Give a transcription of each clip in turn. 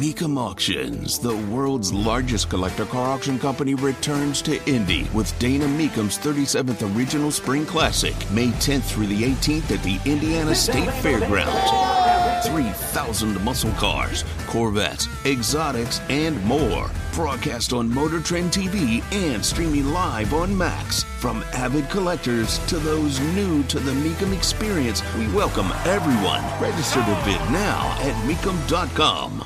Mecum Auctions, the world's largest collector car auction company, returns to Indy with Dana Mecum's 37th Original Spring Classic, May 10th through the 18th at the Indiana State Fairgrounds. 3,000 muscle cars, Corvettes, exotics, and more. Broadcast on Motor Trend TV and streaming live on Max. From avid collectors to those new to the Mecum experience, we welcome everyone. Register to bid now at Mecum.com.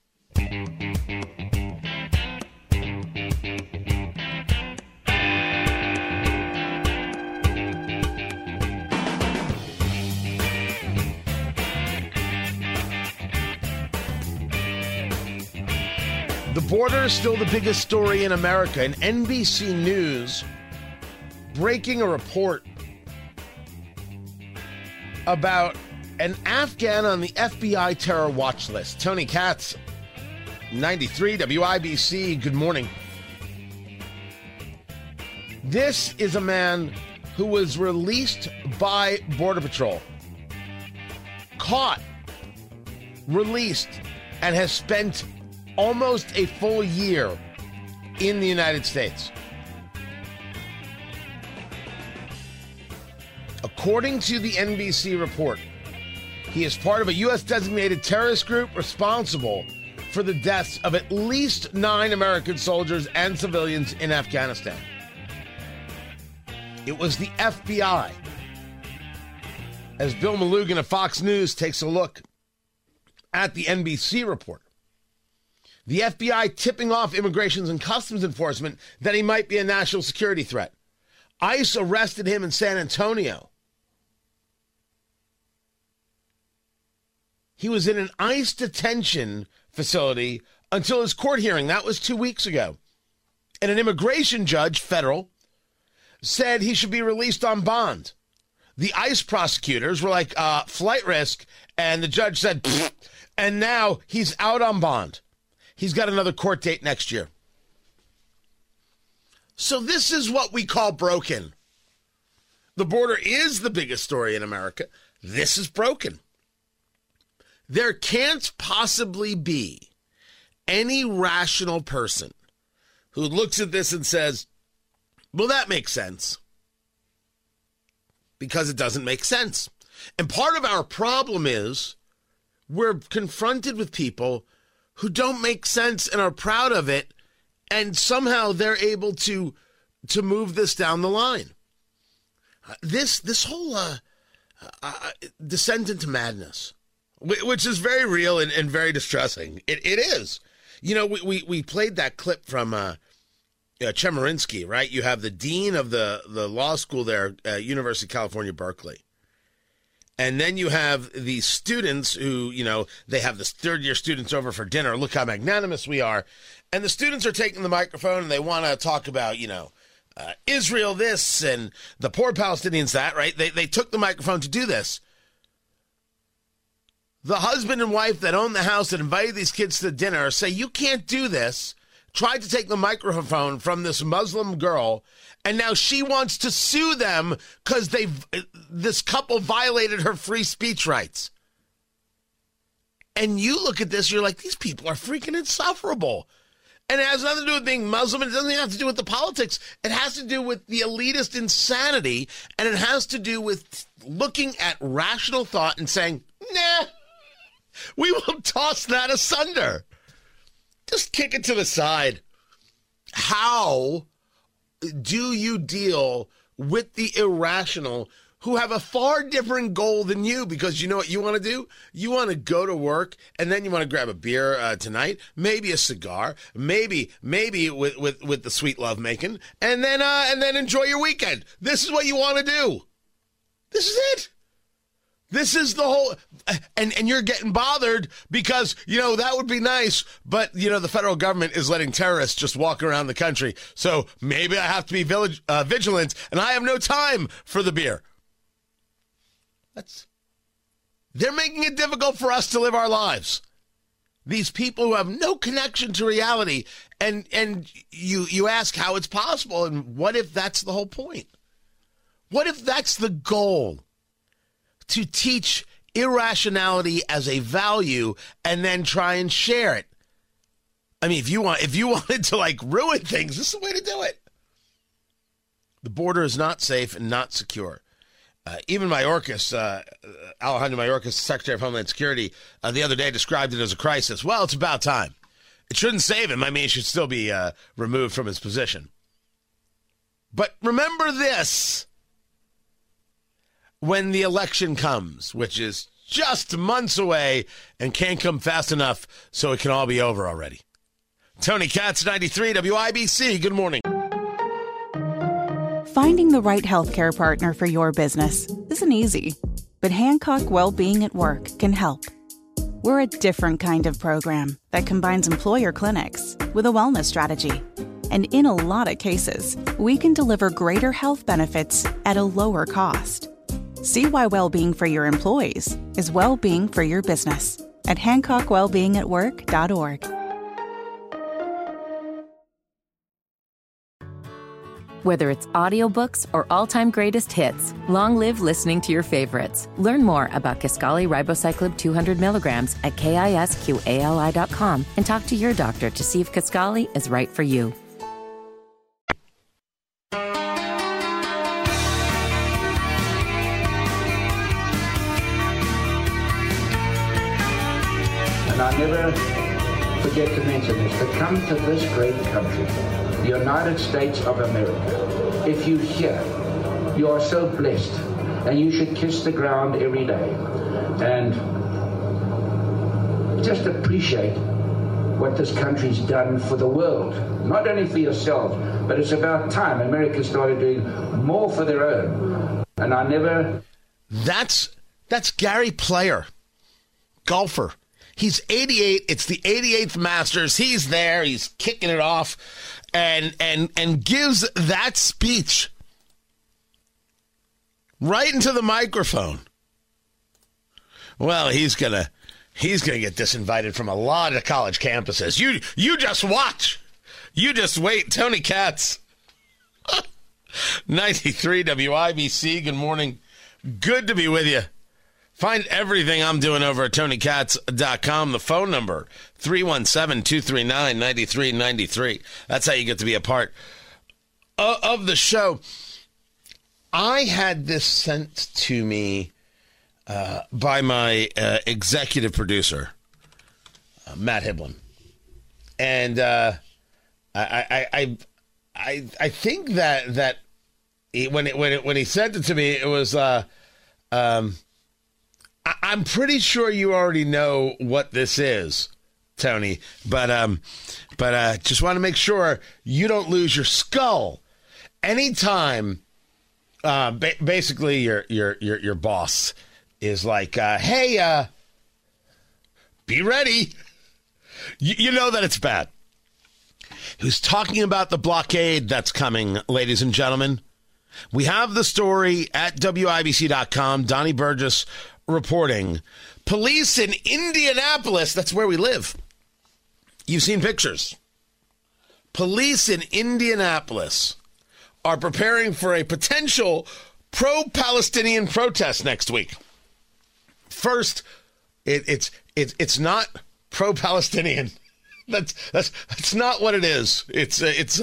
The border is still the biggest story in America, and NBC News breaking a report about an Afghan on the FBI terror watch list. Tony Katz, 93 WIBC, good morning. This is a man who was released by Border Patrol, caught, released, and has spent almost a full year in the United States. According to the NBC report, he is part of a U.S. designated terrorist group responsible for the deaths of at least 9 American soldiers and civilians in Afghanistan. It was the FBI. As Bill Malugin of Fox News takes a look at the NBC report, the FBI tipping off Immigration and Customs Enforcement that he might be a national security threat. ICE arrested him in San Antonio. He was in an ICE detention facility until his court hearing. That was 2 weeks ago. And an immigration judge, federal, said he should be released on bond. The ICE prosecutors were like, flight risk, and the judge said, pfft, and now he's out on bond. He's got another court date next year. So this is what we call broken. The border is the biggest story in America. This is broken. There can't possibly be any rational person who looks at this and says, well, that makes sense. Because it doesn't make sense. And part of our problem is we're confronted with people who don't make sense and are proud of it, and somehow they're able to move this down the line. This whole descent into madness, which is very real and very distressing. It is. You know, we played that clip from Chemerinsky, right? You have the dean of the law school there at University of California, Berkeley. And then you have these students who, you know, they have this third-year students over for dinner. Look how magnanimous we are. And the students are taking the microphone and they want to talk about, you know, Israel this and the poor Palestinians that, right? They took the microphone to do this. The husband and wife that own the house that invited these kids to dinner say, you can't do this. Tried to take the microphone from this Muslim girl, and now she wants to sue them because this couple violated her free speech rights. And you look at this, you're like, these people are freaking insufferable. And it has nothing to do with being Muslim. It doesn't have to do with the politics. It has to do with the elitist insanity, and it has to do with looking at rational thought and saying, nah, we will toss that asunder. Just kick it to the side. How do you deal with the irrational who have a far different goal than you? Because you know what you want to do? You want to go to work, and then you want to grab a beer tonight, maybe a cigar, maybe with the sweet love making, and then enjoy your weekend. This is what you want to do. This is it. This is the whole, and you're getting bothered because, you know, that would be nice, but, you know, the federal government is letting terrorists just walk around the country. So maybe I have to be vigilant, and I have no time for the beer. They're making it difficult for us to live our lives. These people who have no connection to reality, and you ask how it's possible, and what if that's the whole point? What if that's the goal? To teach irrationality as a value and then try and share it. I mean, if you wanted to like ruin things, this is the way to do it. The border is not safe and not secure. Even Mayorkas, Alejandro Mayorkas, Secretary of Homeland Security, the other day described it as a crisis. Well, it's about time. It shouldn't save him. I mean, he should still be removed from his position. But remember this. When the election comes, which is just months away and can't come fast enough so it can all be over already. Tony Katz, 93 WIBC. Good morning. Finding the right healthcare partner for your business isn't easy, but Hancock Wellbeing at Work can help. We're a different kind of program that combines employer clinics with a wellness strategy. And in a lot of cases, we can deliver greater health benefits at a lower cost. See why well-being for your employees is well-being for your business at HancockWellbeingAtWork.org. Whether it's audiobooks or all-time greatest hits, long live listening to your favorites. Learn more about Kisqali Ribociclib 200 milligrams at KISQALI.com and talk to your doctor to see if Kisqali is right for you. And I never forget to mention this, to come to this great country, the United States of America. If you're here, you are so blessed, and you should kiss the ground every day and just appreciate what this country's done for the world. Not only for yourselves, but it's about time America started doing more for their own. And I never... That's Gary Player, golfer. He's 88. It's the 88th Masters. He's there. He's kicking it off and gives that speech right into the microphone. Well, he's gonna get disinvited from a lot of college campuses. You just watch. You just wait. Tony Katz, 93 WIBC. Good morning. Good to be with you. Find everything I'm doing over at TonyKatz.com. The phone number, 317-239-9393. That's how you get to be a part of the show. I had this sent to me by my executive producer, Matt Hiblin. And I think that when he sent it to me, it was... I'm pretty sure you already know what this is, Tony, but just want to make sure you don't lose your skull. Anytime, basically your boss is like, hey, be ready. You know that it's bad. He was talking about the blockade that's coming, ladies and gentlemen. We have the story at WIBC.com. Donnie Burgess reporting. Police in Indianapolis, that's where we live. You've seen pictures. Police in Indianapolis are preparing for a potential pro-Palestinian protest next week. First, it's not pro-Palestinian. That's not what it is. It's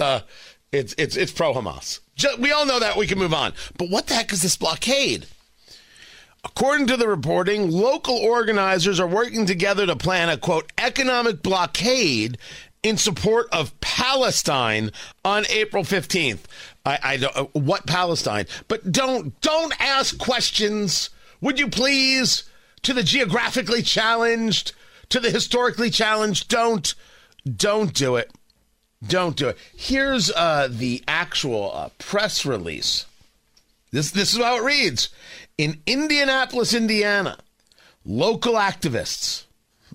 pro-Hamas. We all know that. We can move on. But what the heck is this blockade? According to the reporting, local organizers are working together to plan a, quote, economic blockade in support of Palestine on April 15th. I don't, what Palestine? But don't ask questions, would you please, to the geographically challenged, to the historically challenged. Don't do it. Don't do it. Here's the actual press release. This is how it reads. In Indianapolis, Indiana, local activists,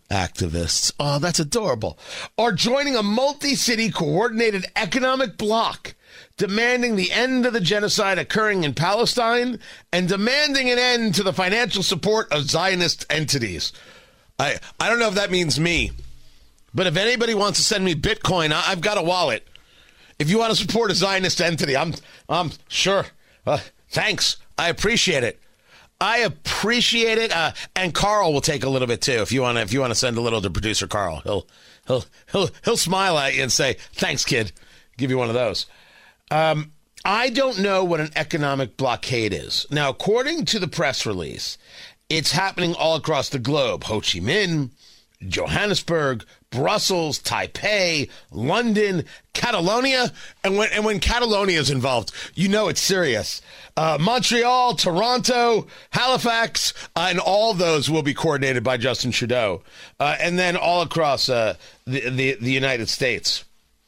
oh, that's adorable, are joining a multi-city coordinated economic bloc demanding the end of the genocide occurring in Palestine and demanding an end to the financial support of Zionist entities. I don't know if that means me, but if anybody wants to send me Bitcoin, I've got a wallet. If you want to support a Zionist entity, I'm sure. Thanks. I appreciate it. I appreciate it. And Carl will take a little bit too. If you want to send a little to producer Carl, he'll smile at you and say, "Thanks, kid." Give you one of those. I don't know what an economic blockade is. Now, according to the press release, it's happening all across the globe. Ho Chi Minh, Johannesburg, Brussels, Taipei, London, Catalonia. And when Catalonia is involved, you know it's serious. Montreal, Toronto, Halifax, and all those will be coordinated by Justin Trudeau. And then all across the United States.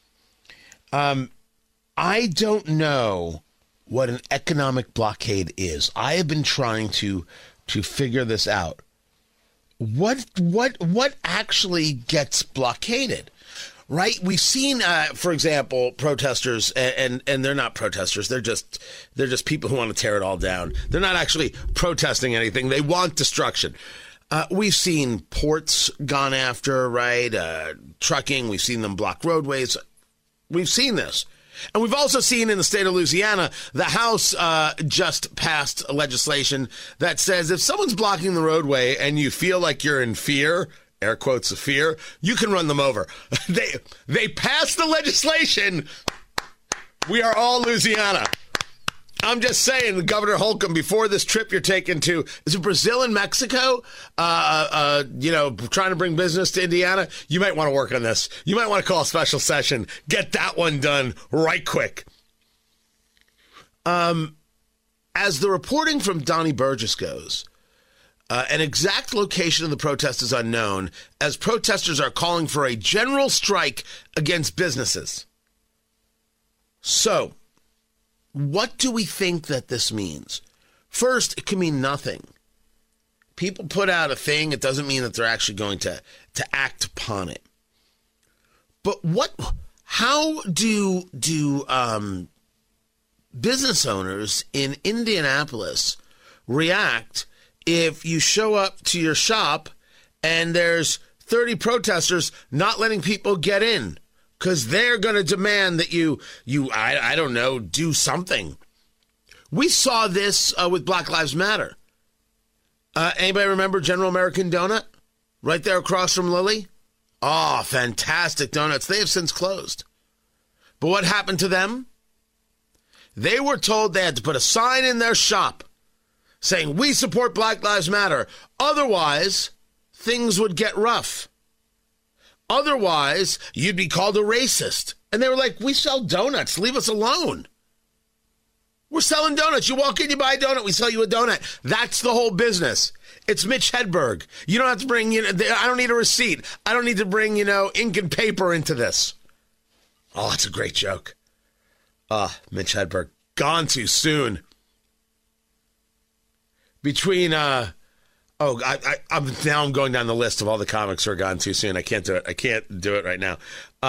I don't know what an economic blockade is. I have been trying to figure this out. What actually gets blockaded, right? We've seen, for example, protesters, and they're not protesters. They're just people who want to tear it all down. They're not actually protesting anything. They want destruction. We've seen ports gone after, right? Trucking. We've seen them block roadways. We've seen this. And we've also seen in the state of Louisiana, the House just passed legislation that says if someone's blocking the roadway and you feel like you're in fear, air quotes of fear, you can run them over. They passed the legislation. We are all Louisiana. I'm just saying, Governor Holcomb, before this trip you're taking to, is it Brazil and Mexico, trying to bring business to Indiana, you might want to work on this. You might want to call a special session. Get that one done right quick. As the reporting from Donnie Burgess goes, an exact location of the protest is unknown, as protesters are calling for a general strike against businesses. So, what do we think that this means? First, it can mean nothing. People put out a thing, it doesn't mean that they're actually going to act upon it. But how do business owners in Indianapolis react if you show up to your shop and there's 30 protesters not letting people get in? Because they're going to demand that you do something. We saw this with Black Lives Matter. Anybody remember General American Donut? Right there across from Lilly? Oh, fantastic donuts. They have since closed. But what happened to them? They were told they had to put a sign in their shop saying, "We support Black Lives Matter." Otherwise, things would get rough. Otherwise, you'd be called a racist. And they were like, "We sell donuts. Leave us alone. We're selling donuts. You walk in, you buy a donut. We sell you a donut." That's the whole business. It's Mitch Hedberg. You don't have to bring, I don't need a receipt. I don't need to bring, ink and paper into this. Oh, it's a great joke. Mitch Hedberg. Gone too soon. Between, I'm going down the list of all the comics who are gone too soon. I can't do it right now.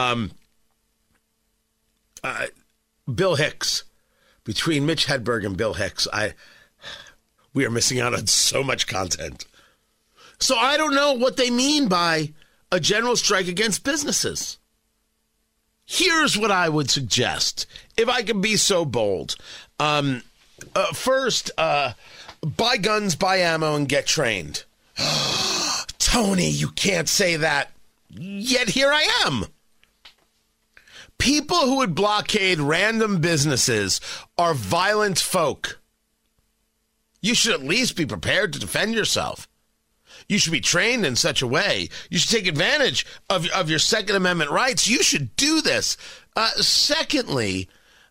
Bill Hicks. Between Mitch Hedberg and Bill Hicks, we are missing out on so much content. So I don't know what they mean by a general strike against businesses. Here's what I would suggest, if I can be so bold. First, buy guns, buy ammo, and get trained. Tony, you can't say that. Yet here I am. People who would blockade random businesses are violent folk. You should at least be prepared to defend yourself. You should be trained in such a way. You should take advantage of your Second Amendment rights. You should do this. Secondly,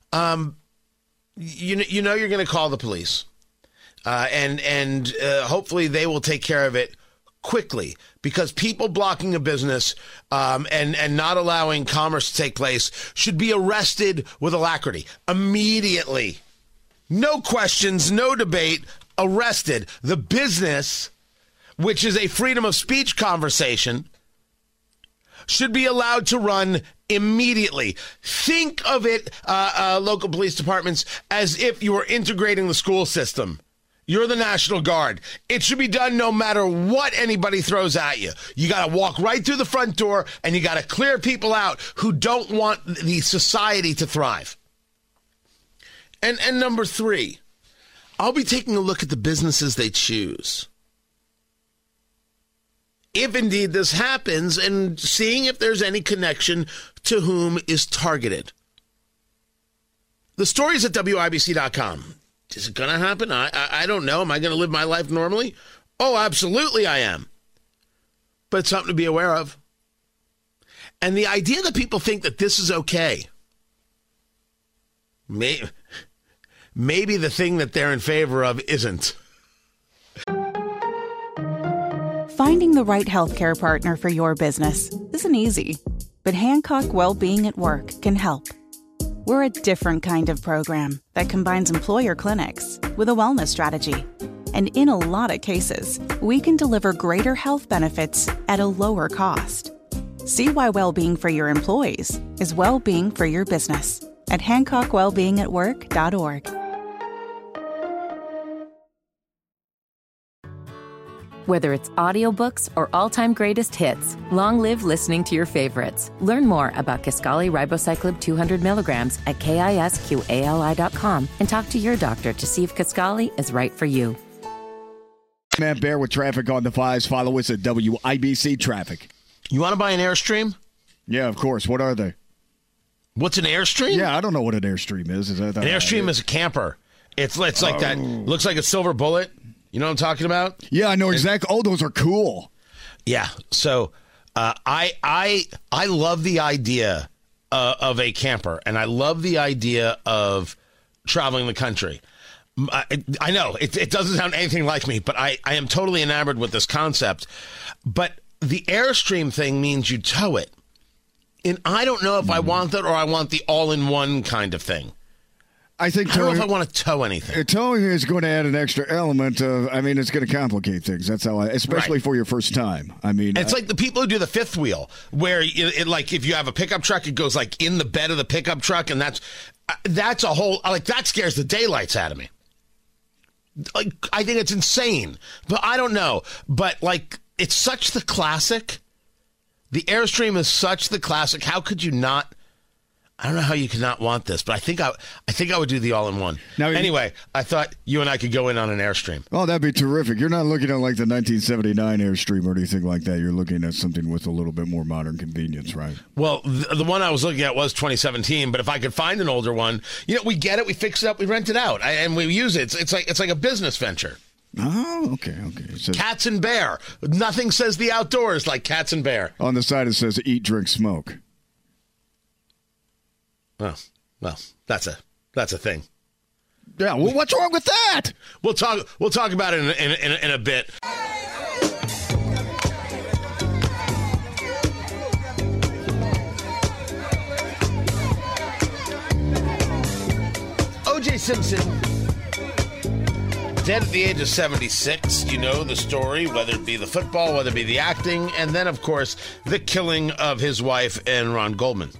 you're going to call the police. And hopefully they will take care of it quickly, because people blocking a business and not allowing commerce to take place should be arrested with alacrity immediately. No questions, no debate, arrested. The business, which is a freedom of speech conversation, should be allowed to run immediately. Think of it, local police departments, as if you were integrating the school system. You're the National Guard. It should be done no matter what anybody throws at you. You got to walk right through the front door, and you got to clear people out who don't want the society to thrive. And number three, I'll be taking a look at the businesses they choose. If indeed this happens, and seeing if there's any connection to whom is targeted. The story's at WIBC.com. Is it going to happen? I don't know. Am I going to live my life normally? Oh, absolutely I am. But it's something to be aware of. And the idea that people think that this is okay, maybe the thing that they're in favor of isn't. Finding the right healthcare partner for your business isn't easy, but Hancock Wellbeing at Work can help. We're a different kind of program that combines employer clinics with a wellness strategy. And in a lot of cases, we can deliver greater health benefits at a lower cost. See why well-being for your employees is well-being for your business at HancockWellbeingAtWork.org. Whether it's audiobooks or all-time greatest hits, long live listening to your favorites. Learn more about Kisqali Ribociclib 200 milligrams at KISQALI.com and talk to your doctor to see if Kisqali is right for you. Matt Bear with traffic on the 5s. Follow us at WIBC Traffic. You want to buy an Airstream? Yeah, of course. What are they? What's an Airstream? Yeah, I don't know what an Airstream is. An Airstream is a camper. It's like that. Looks like a silver bullet. You know what I'm talking about? Yeah, I know exactly. Oh, those are cool. Yeah. So I love the idea of a camper, and I love the idea of traveling the country. I know it doesn't sound anything like me, but I am totally enamored with this concept. But the Airstream thing means you tow it. And I don't know if I want that or I want the all-in-one kind of thing. I don't know if I want to tow anything. Towing is going to add an extra element of, it's going to complicate things. That's how especially for your first time. It's like the people who do the fifth wheel, where like if you have a pickup truck, it goes like in the bed of the pickup truck, and that's a whole, that scares the daylights out of me. Like, I think it's insane, but I don't know. But it's such the classic. The Airstream is such the classic. How could you not? I don't know how you could not want this, but I think I would do the all-in-one. Now, anyway, I thought you and I could go in on an Airstream. Oh, that'd be terrific. You're not looking at like the 1979 Airstream or anything like that. You're looking at something with a little bit more modern convenience, right? Well, the one I was looking at was 2017, but if I could find an older one, we get it, we fix it up, we rent it out, and we use it. It's like a business venture. Oh, okay. It says, Cats and Bear. Nothing says the outdoors like Cats and Bear. On the side it says eat, drink, smoke. Well, that's a thing. Yeah, well, what's wrong with that? We'll talk about it in a bit. O.J. Simpson, dead at the age of 76. You know the story, whether it be the football, whether it be the acting, and then, of course, the killing of his wife and Ron Goldman.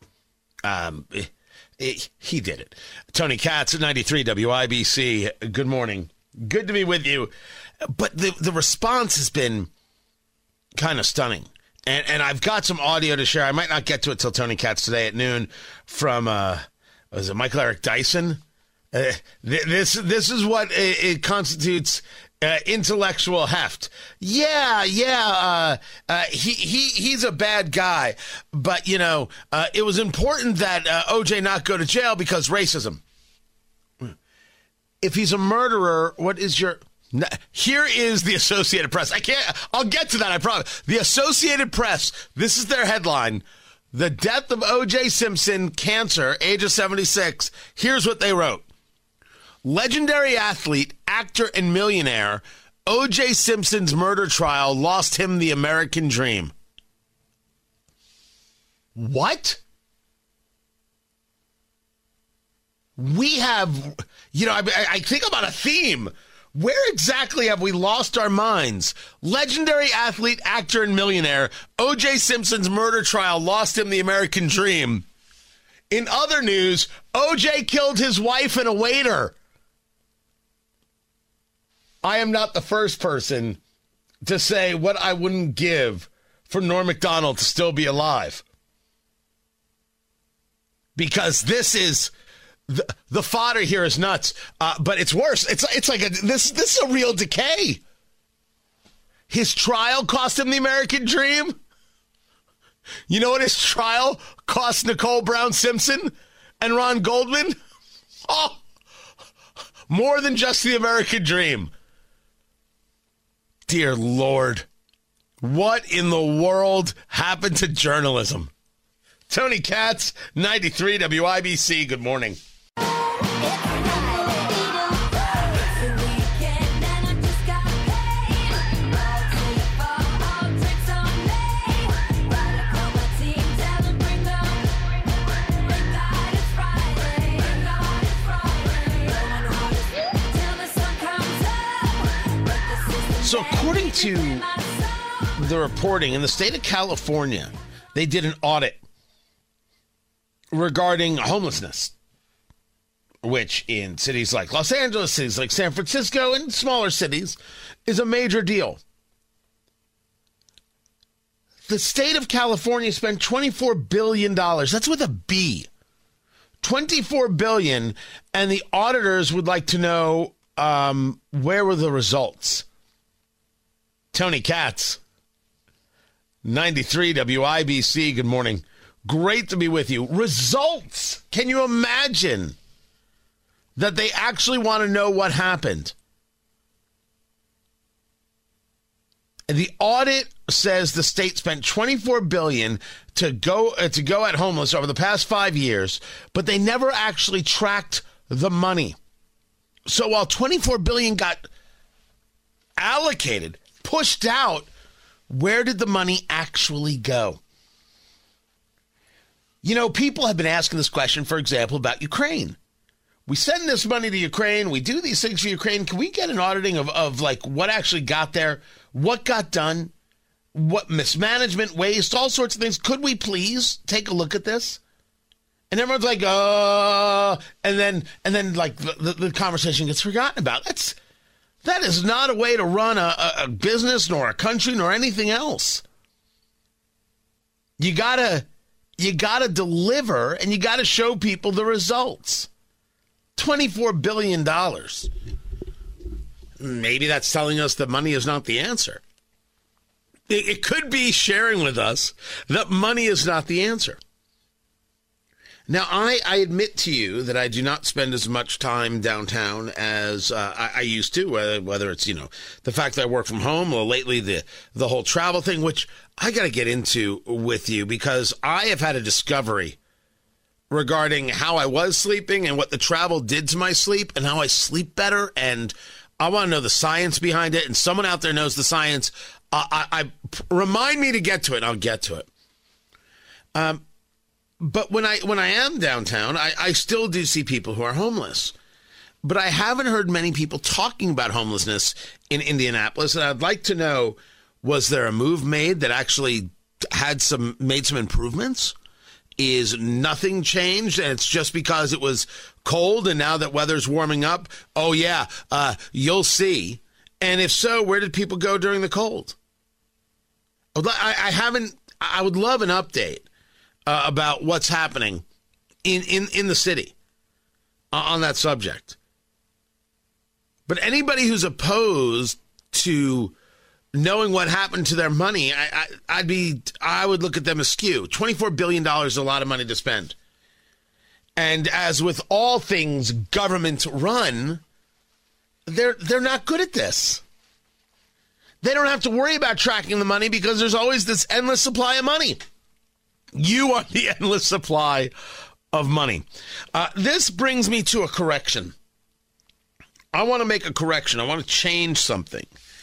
He did it. Tony Katz at 93 WIBC. Good morning. Good to be with you. But the response has been kind of stunning. And I've got some audio to share. I might not get to it till Tony Katz today at noon from, was it Michael Eric Dyson? This is what it constitutes intellectual heft. He's a bad guy, but it was important that OJ not go to jail because racism. If he's a murderer, what is your? Here is the Associated Press. I'll get to that, I promise. The Associated Press. This is their headline: the death of OJ Simpson, cancer, age of 76. Here's what they wrote. Legendary athlete, actor, and millionaire, O.J. Simpson's murder trial lost him the American dream. What? We have, I think about a theme. Where exactly have we lost our minds? Legendary athlete, actor, and millionaire, O.J. Simpson's murder trial lost him the American dream. In other news, O.J. killed his wife and a waiter. I am not the first person to say what I wouldn't give for Norm Macdonald to still be alive. Because this is The fodder here is nuts, but it's worse. It's like this is a real decay. His trial cost him the American dream. You know what his trial cost Nicole Brown Simpson and Ron Goldman? Oh, more than just the American dream. Dear Lord, what in the world happened to journalism? Tony Katz, 93 WIBC, good morning. So according to the reporting, in the state of California, they did an audit regarding homelessness, which in cities like Los Angeles, cities like San Francisco, and smaller cities is a major deal. The state of California spent $24 billion. That's with a B. $24 billion, and the auditors would like to know where were the results. Tony Katz, 93 WIBC, good morning. Great to be with you. Results! Can you imagine that they actually want to know what happened? The audit says the state spent $24 billion to go at homeless over the past 5 years, but they never actually tracked the money. So while $24 billion got allocated, pushed out, where did the money actually go? You know, people have been asking this question, for example, about Ukraine. We send this money to Ukraine. We do these things for Ukraine. Can we get an auditing of like what actually got there, what got done, what mismanagement, waste, all sorts of things? Could we please take a look at this? And everyone's like, and then like the conversation gets forgotten about. That is not a way to run a business, nor a country, nor anything else. You gotta deliver, and you gotta show people the results. $24 billion. Maybe that's telling us that money is not the answer. It could be sharing with us that money is not the answer. Now, I admit to you that I do not spend as much time downtown as I used to, whether it's, the fact that I work from home, or lately the whole travel thing, which I got to get into with you because I have had a discovery regarding how I was sleeping and what the travel did to my sleep and how I sleep better. And I want to know the science behind it. And someone out there knows the science. I remind me to get to it. I'll get to it. But when I am downtown, I still do see people who are homeless. But I haven't heard many people talking about homelessness in Indianapolis. And I'd like to know, was there a move made that actually made some improvements? Is nothing changed and it's just because it was cold and now that weather's warming up? Oh, yeah, you'll see. And if so, where did people go during the cold? I would love an update about what's happening in the city on that subject. But anybody who's opposed to knowing what happened to their money, I would look at them askew. $24 billion is a lot of money to spend. And as with all things government run, they're not good at this. They don't have to worry about tracking the money because there's always this endless supply of money. You are the endless supply of money. This brings me to a correction. I want to make a correction. I want to change something.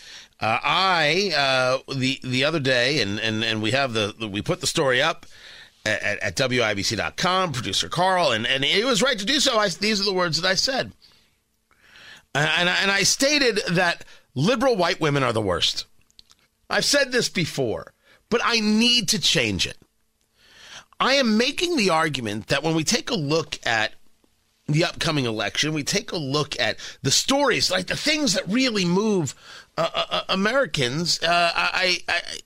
The other day, and we have we put the story up at WIBC.com, producer Carl, and he was right to do so. These are the words that I said. And I stated that liberal white women are the worst. I've said this before, but I need to change it. I am making the argument that when we take a look at the upcoming election, we take a look at the stories, like the things that really move Americans.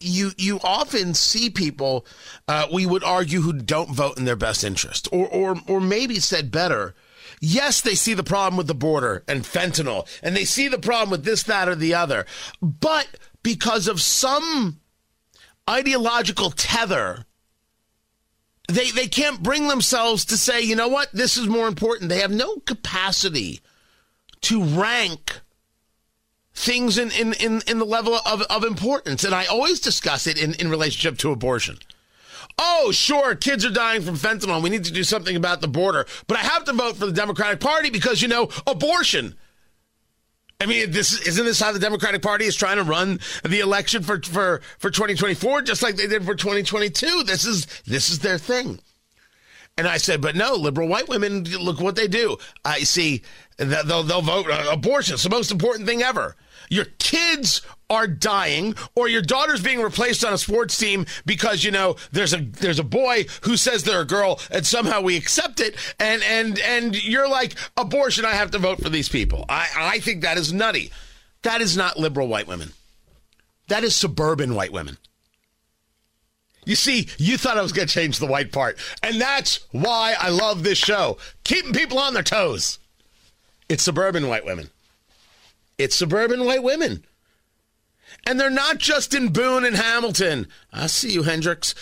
you often see people, we would argue, who don't vote in their best interest, or maybe said better, yes, they see the problem with the border and fentanyl, and they see the problem with this, that, or the other, but because of some ideological tether, they can't bring themselves to say, you know what, this is more important. They have no capacity to rank things in the level of importance. And I always discuss it in relationship to abortion. Oh, sure, kids are dying from fentanyl. We need to do something about the border. But I have to vote for the Democratic Party because, abortion. I mean, isn't this how the Democratic Party is trying to run the election for 2024, just like they did for 2022? This is their thing. And I said, but no, liberal white women, look what they do. I see they'll vote abortion. It's the most important thing ever. Your kids are dying, or your daughter's being replaced on a sports team because, there's a boy who says they're a girl, and somehow we accept it, and you're like, abortion, I have to vote for these people. I think that is nutty. That is not liberal white women. That is suburban white women. You see, you thought I was going to change the white part, and that's why I love this show. Keeping people on their toes. It's suburban white women. It's suburban white women. And they're not just in Boone and Hamilton. I see you, Hendricks.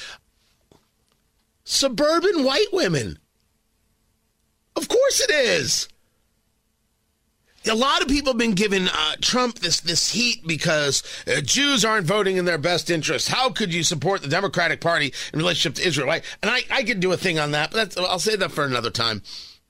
Suburban white women. Of course it is. A lot of people have been giving Trump this heat because Jews aren't voting in their best interest. How could you support the Democratic Party in relationship to Israel? Right? And I could do a thing on that, but I'll save that for another time.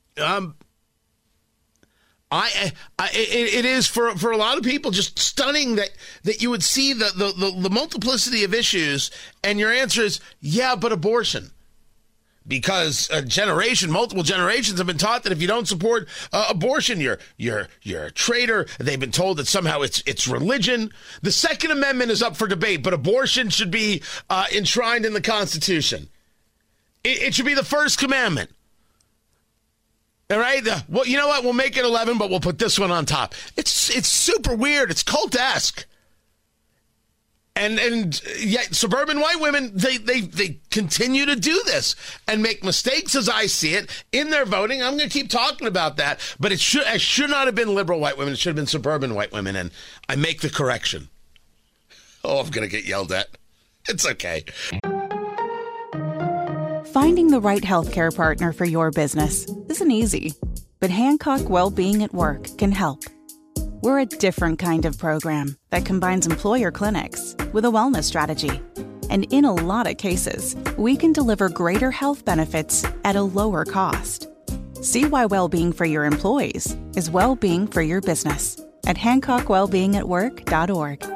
It is for a lot of people just stunning that you would see the multiplicity of issues, and your answer is, yeah, but abortion. Because multiple generations have been taught that if you don't support abortion, you're a traitor. They've been told that somehow it's religion. The Second Amendment is up for debate, but abortion should be enshrined in the Constitution. It should be the first commandment. All right? Well, you know what? We'll make it 11, but we'll put this one on top. It's super weird. It's cult-esque. And yet suburban white women, they continue to do this and make mistakes as I see it in their voting. I'm going to keep talking about that, but it should not have been liberal white women. It should have been suburban white women, and I make the correction. Oh, I'm going to get yelled at. It's okay. Finding the right healthcare partner for your business isn't easy, but Hancock Well-Being at Work can help. We're a different kind of program that combines employer clinics with a wellness strategy. And in a lot of cases, we can deliver greater health benefits at a lower cost. See why well-being for your employees is well-being for your business at HancockWellBeingAtWork.org.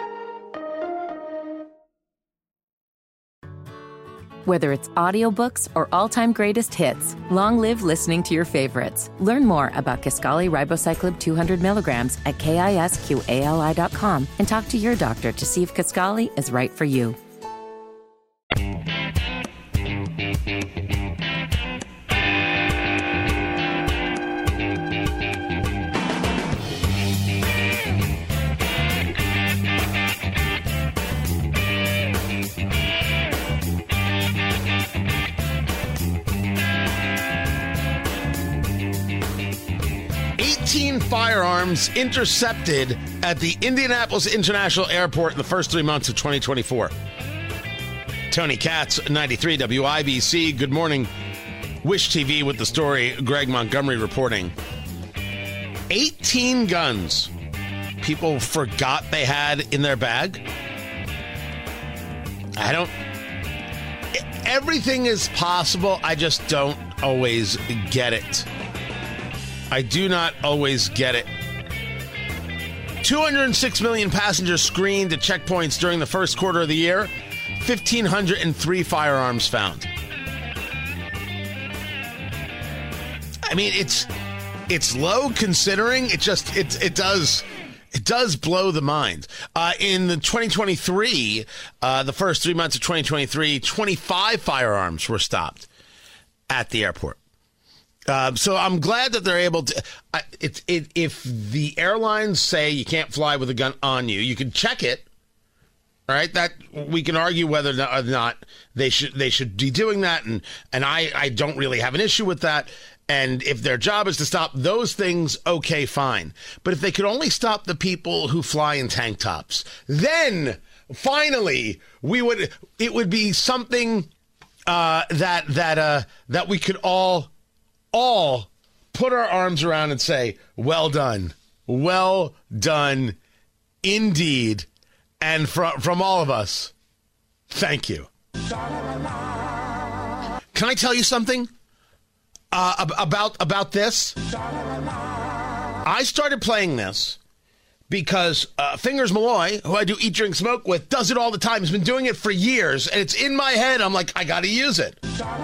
Whether it's audiobooks or all-time greatest hits, long live listening to your favorites. Learn more about Kisqali Ribociclib 200 milligrams at KISQALI.com and talk to your doctor to see if Kisqali is right for you. Firearms intercepted at the Indianapolis International Airport in the first 3 months of 2024. Tony Katz, 93 WIBC. Good morning. Wish TV with the story. Greg Montgomery reporting. 18 guns people forgot they had in their bag. Everything is possible. I just don't always get it. I do not always get it. 206 million passengers screened at checkpoints during the first quarter of the year. 1,503 firearms found. I mean, it's low considering it does blow the mind. In the 2023, the first 3 months of 2023, 25 firearms were stopped at the airport. So I'm glad that they're able to. If the airlines say you can't fly with a gun on you, you can check it. All right, that we can argue whether or not they should be doing that, and I don't really have an issue with that. And if their job is to stop those things, okay, fine. But if they could only stop the people who fly in tank tops, then finally it would be something that we could all put our arms around and say, well done, indeed. And from all of us, thank you. Can I tell you something about this? I started playing this because Fingers Malloy, who I do Eat, Drink, Smoke with, does it all the time. He's been doing it for years, and it's in my head. I'm like, I got to use it.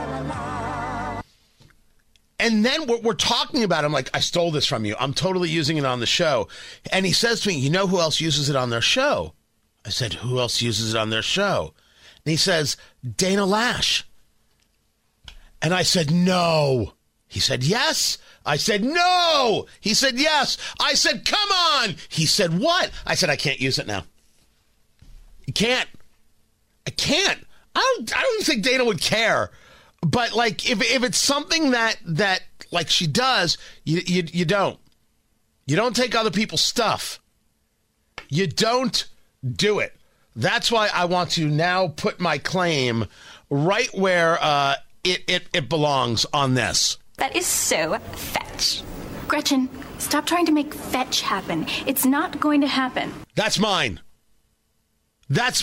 And then we're talking about it. I'm like, I stole this from you. I'm totally using it on the show. And he says to me, you know who else uses it on their show? I said, who else uses it on their show? And he says, Dana Lash. And I said, no. He said, yes. I said, no. He said, yes. I said, come on. He said, what? I said, I can't use it now. You can't. I can't. I don't think Dana would care. But, like, if it's something that like she does, you don't. You don't take other people's stuff. You don't do it. That's why I want to now put my claim right where it belongs on this. That is so fetch. Gretchen, stop trying to make fetch happen. It's not going to happen. That's mine. That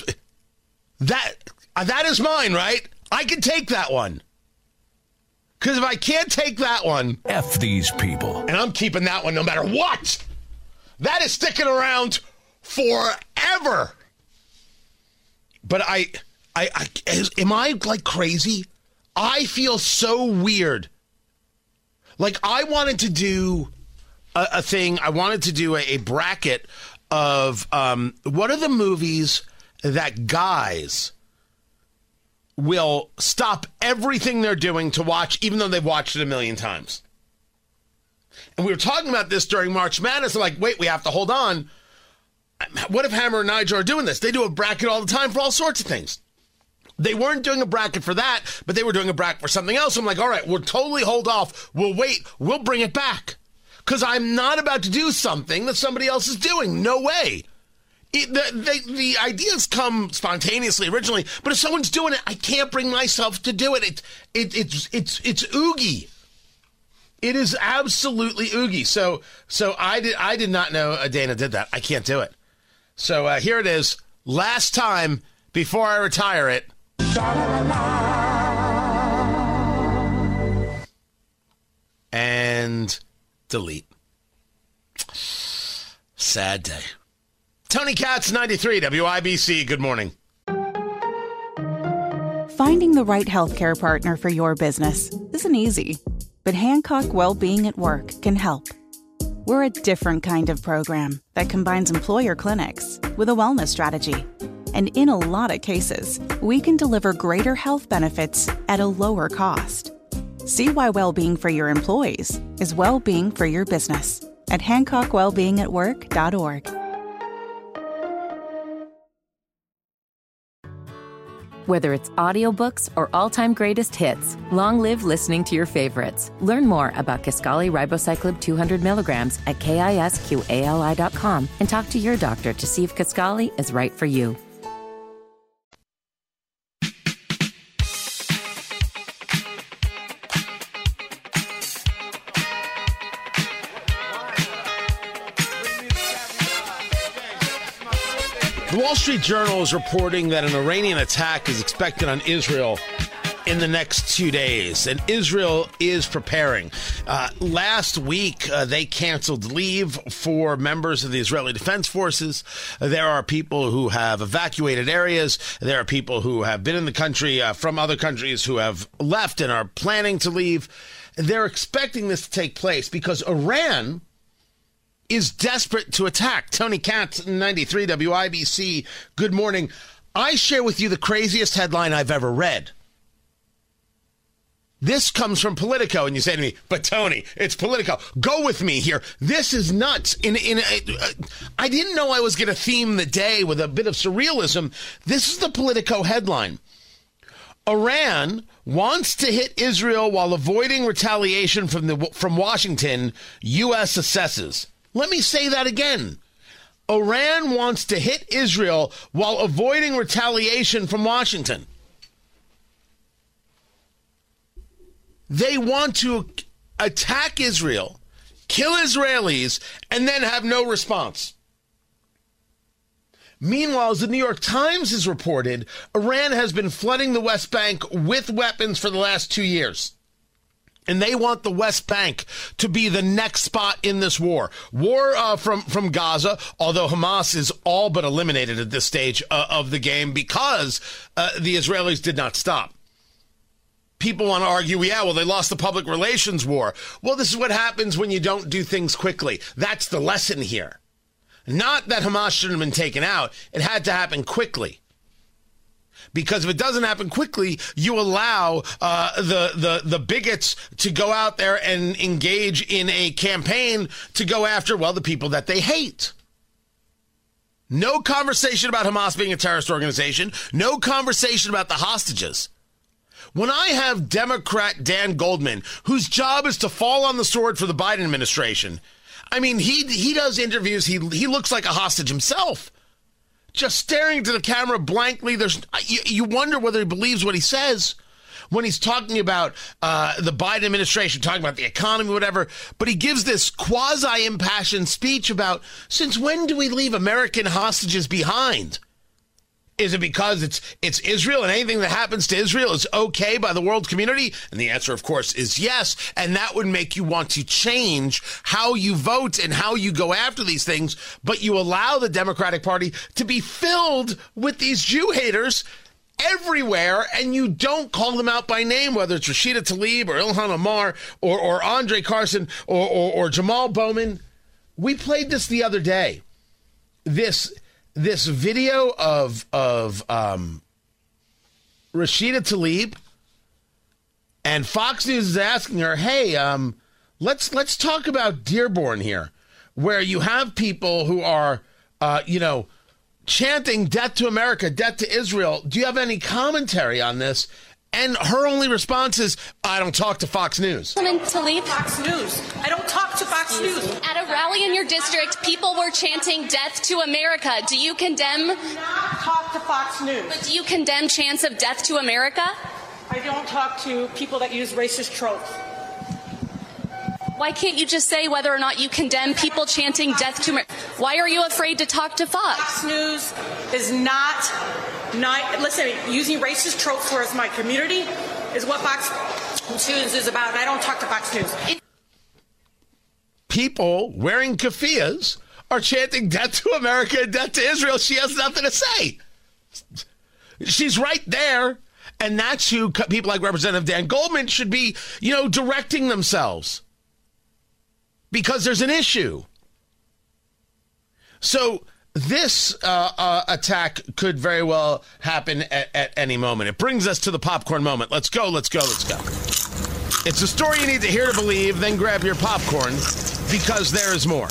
is mine, right? I can take that one. Because if I can't take that one, F these people. And I'm keeping that one no matter what. That is sticking around forever. But am I like crazy? I feel so weird. Like I wanted to do a thing. I wanted to do a bracket of what are the movies that guys will stop everything they're doing to watch, even though they've watched it a million times. And we were talking about this during March Madness. I'm like, wait, we have to hold on. What if Hammer and Nigel are doing this? They do a bracket all the time for all sorts of things. They weren't doing a bracket for that, but they were doing a bracket for something else. I'm like, all right, we'll totally hold off. We'll wait. We'll bring it back. Because I'm not about to do something that somebody else is doing. No way. The ideas come spontaneously originally, but if someone's doing it, I can't bring myself to do it. It's oogie. It is absolutely oogie. So I did not know Dana did that. I can't do it. So here it is. Last time before I retire it. And delete. Sad day. Tony Katz, 93 WIBC. Good morning. Finding the right healthcare partner for your business isn't easy, but Hancock Well-Being at Work can help. We're a different kind of program that combines employer clinics with a wellness strategy. And in a lot of cases, we can deliver greater health benefits at a lower cost. See why well-being for your employees is well-being for your business at HancockWellBeingAtWork.org. Whether it's audiobooks or all-time greatest hits, long live listening to your favorites. Learn more about Kisqali Ribociclib 200 milligrams at KISQALI.com and talk to your doctor to see if Kisqali is right for you. The Wall Street Journal is reporting that an Iranian attack is expected on Israel in the next 2 days, and Israel is preparing. Last week, they canceled leave for members of the Israeli Defense Forces. There are people who have evacuated areas. There are people who have been in the country from other countries who have left and are planning to leave. They're expecting this to take place because Iran is desperate to attack. Tony Katz, 93 WIBC. Good morning. I share with you the craziest headline I've ever read. This comes from Politico, and you say to me, but Tony, it's Politico. Go with me here. This is nuts. I didn't know I was going to theme the day with a bit of surrealism. This is the Politico headline. Iran wants to hit Israel while avoiding retaliation from Washington, U.S. assesses. Let me say that again. Iran wants to hit Israel while avoiding retaliation from Washington. They want to attack Israel, kill Israelis, and then have no response. Meanwhile, as the New York Times has reported, Iran has been flooding the West Bank with weapons for the last 2 years. And they want the West Bank to be the next spot in this war. War from Gaza, although Hamas is all but eliminated at this stage of the game because the Israelis did not stop. People want to argue, they lost the public relations war. Well, this is what happens when you don't do things quickly. That's the lesson here. Not that Hamas shouldn't have been taken out. It had to happen quickly. Because if it doesn't happen quickly, you allow the bigots to go out there and engage in a campaign to go after, the people that they hate. No conversation about Hamas being a terrorist organization. No conversation about the hostages. When I have Democrat Dan Goldman, whose job is to fall on the sword for the Biden administration, I mean, he does interviews. He looks like a hostage himself. Just staring into the camera blankly. You wonder whether he believes what he says when he's talking about the Biden administration, talking about the economy, whatever. But he gives this quasi-impassioned speech about, since when do we leave American hostages behind? Is it because it's Israel and anything that happens to Israel is okay by the world community? And the answer, of course, is yes. And that would make you want to change how you vote and how you go after these things. But you allow the Democratic Party to be filled with these Jew haters everywhere, and you don't call them out by name, whether it's Rashida Tlaib or Ilhan Omar or Andre Carson or Jamal Bowman. We played this the other day. This video of Rashida Tlaib, and Fox News is asking her, hey, let's talk about Dearborn here, where you have people who are, chanting death to America, death to Israel. Do you have any commentary on this? And her only response is, I don't talk to Fox News. Tlaib, Fox News. I don't talk to Fox News. At a rally in your district, people were chanting death to America. Do you condemn? I do not talk to Fox News. But do you condemn chants of death to America? I don't talk to people that use racist tropes. Why can't you just say whether or not you condemn people chanting death to America? Why are you afraid to talk to Fox? Fox News is not listen, using racist tropes towards my community is what Fox News is about, and I don't talk to Fox News. People wearing keffiyehs are chanting death to America and death to Israel. She has nothing to say. She's right there. And that's who people like Representative Dan Goldman should be, directing themselves. Because there's an issue. So this attack could very well happen at any moment. It brings us to the popcorn moment. Let's go. It's a story you need to hear to believe, then grab your popcorn, because there is more.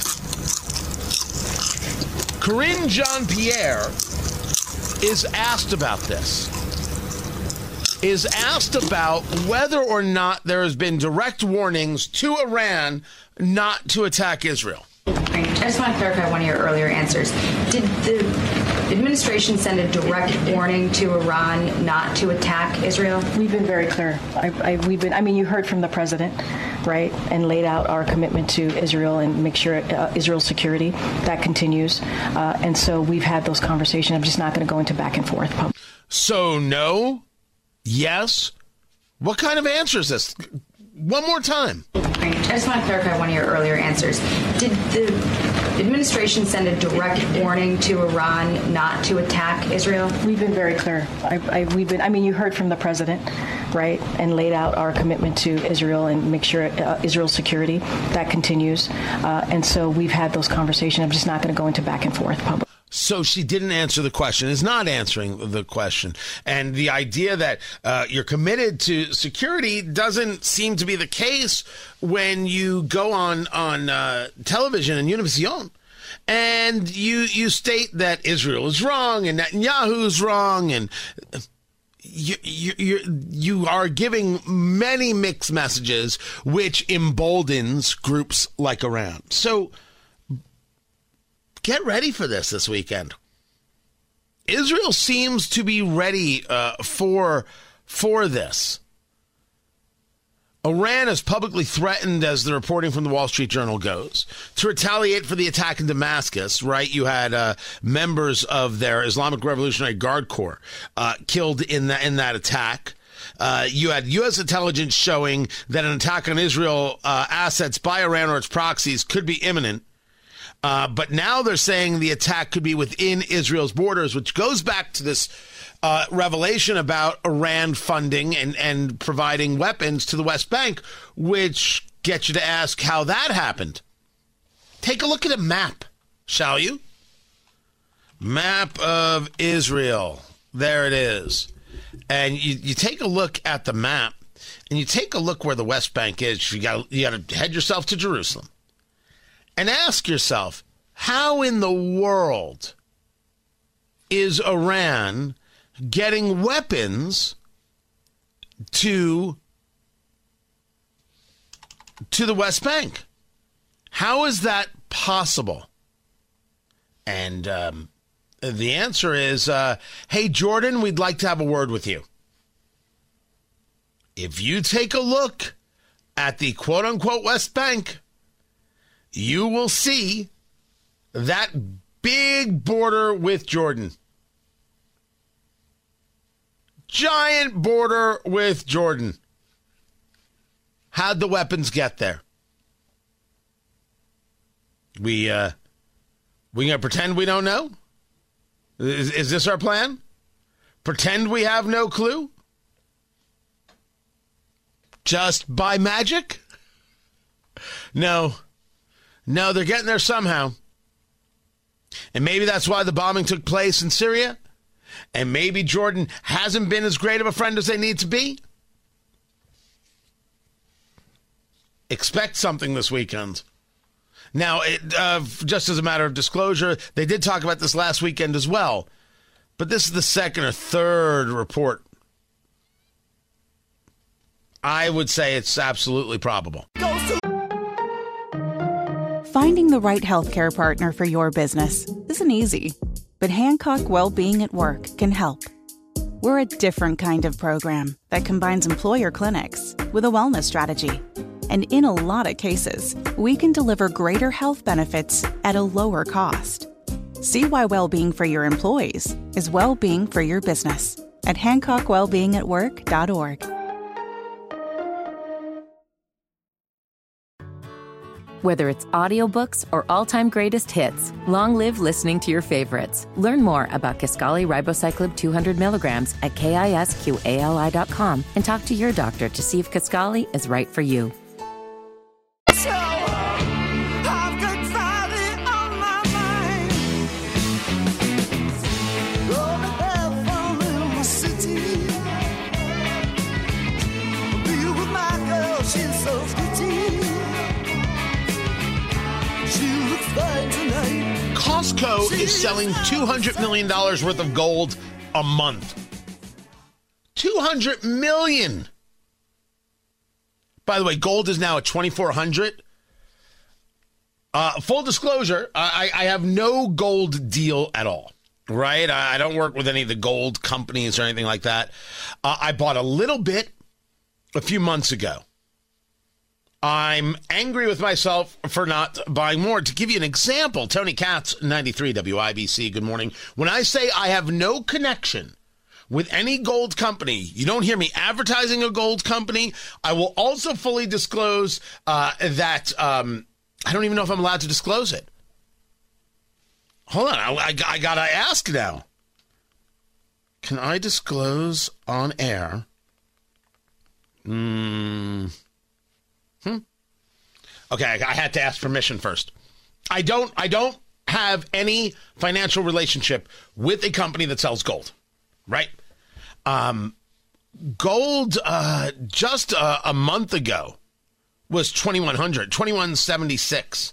Karine Jean-Pierre is asked about this. Is asked about whether or not there has been direct warnings to Iran not to attack Israel. I just want to clarify one of your earlier answers. Did the administration send a direct warning to Iran not to attack Israel? We've been very clear. You heard from the president, right, and laid out our commitment to Israel and make sure Israel's security. That continues. And so we've had those conversations. I'm just not going to go into back and forth. So no? Yes? What kind of answer is this? One more time. I just want to clarify one of your earlier answers. Did the administration send a direct warning to Iran not to attack Israel? We've been very clear. You heard from the president, right, and laid out our commitment to Israel and make sure Israel's security. That continues. And so we've had those conversations. I'm just not going to go into back and forth public. So she didn't answer the question, is not answering the question. And the idea that you're committed to security doesn't seem to be the case when you go on television and Univision and you state that Israel is wrong and Netanyahu is wrong, and you are giving many mixed messages, which emboldens groups like Iran. So get ready for this weekend. Israel seems to be ready for this. Iran has publicly threatened, as the reporting from the Wall Street Journal goes, to retaliate for the attack in Damascus, right? You had members of their Islamic Revolutionary Guard Corps killed in that attack. You had U.S. intelligence showing that an attack on Israel assets by Iran or its proxies could be imminent. But now they're saying the attack could be within Israel's borders, which goes back to this revelation about Iran funding and providing weapons to the West Bank, which gets you to ask how that happened. Take a look at a map, shall you? Map of Israel. There it is. And you take a look at the map, and you take a look where the West Bank is. You got to head yourself to Jerusalem. And ask yourself, how in the world is Iran getting weapons to the West Bank? How is that possible? And the answer is, hey, Jordan, we'd like to have a word with you. If you take a look at the quote-unquote West Bank, you will see that big border with Jordan. Giant border with Jordan. How'd the weapons get there? We gonna pretend we don't know? Is this our plan? Pretend we have no clue? Just by magic? No, they're getting there somehow. And maybe that's why the bombing took place in Syria. And maybe Jordan hasn't been as great of a friend as they need to be. Expect something this weekend. Now, just as a matter of disclosure, they did talk about this last weekend as well. But this is the second or third report. I would say it's absolutely probable. Finding the right healthcare partner for your business isn't easy, but Hancock Well-Being at Work can help. We're a different kind of program that combines employer clinics with a wellness strategy. And in a lot of cases, we can deliver greater health benefits at a lower cost. See why well-being for your employees is well-being for your business at HancockWellBeingAtWork.org. Whether it's audiobooks or all-time greatest hits, long live listening to your favorites. Learn more about Kisqali Ribociclib 200 milligrams at KISQALI.com and talk to your doctor to see if Kisqali is right for you. Costco is selling $200 million worth of gold a month. $200 million. By the way, gold is now at $2,400. Full disclosure, I have no gold deal at all, right? I don't work with any of the gold companies or anything like that. I bought a little bit a few months ago. I'm angry with myself for not buying more. To give you an example, Tony Katz, 93 WIBC, good morning. When I say I have no connection with any gold company, you don't hear me advertising a gold company. I will also fully disclose that I don't even know if I'm allowed to disclose it. Hold on, I gotta ask now. Can I disclose on air? Okay, I had to ask permission first. I don't have any financial relationship with a company that sells gold, right? Gold just a month ago was $2,176.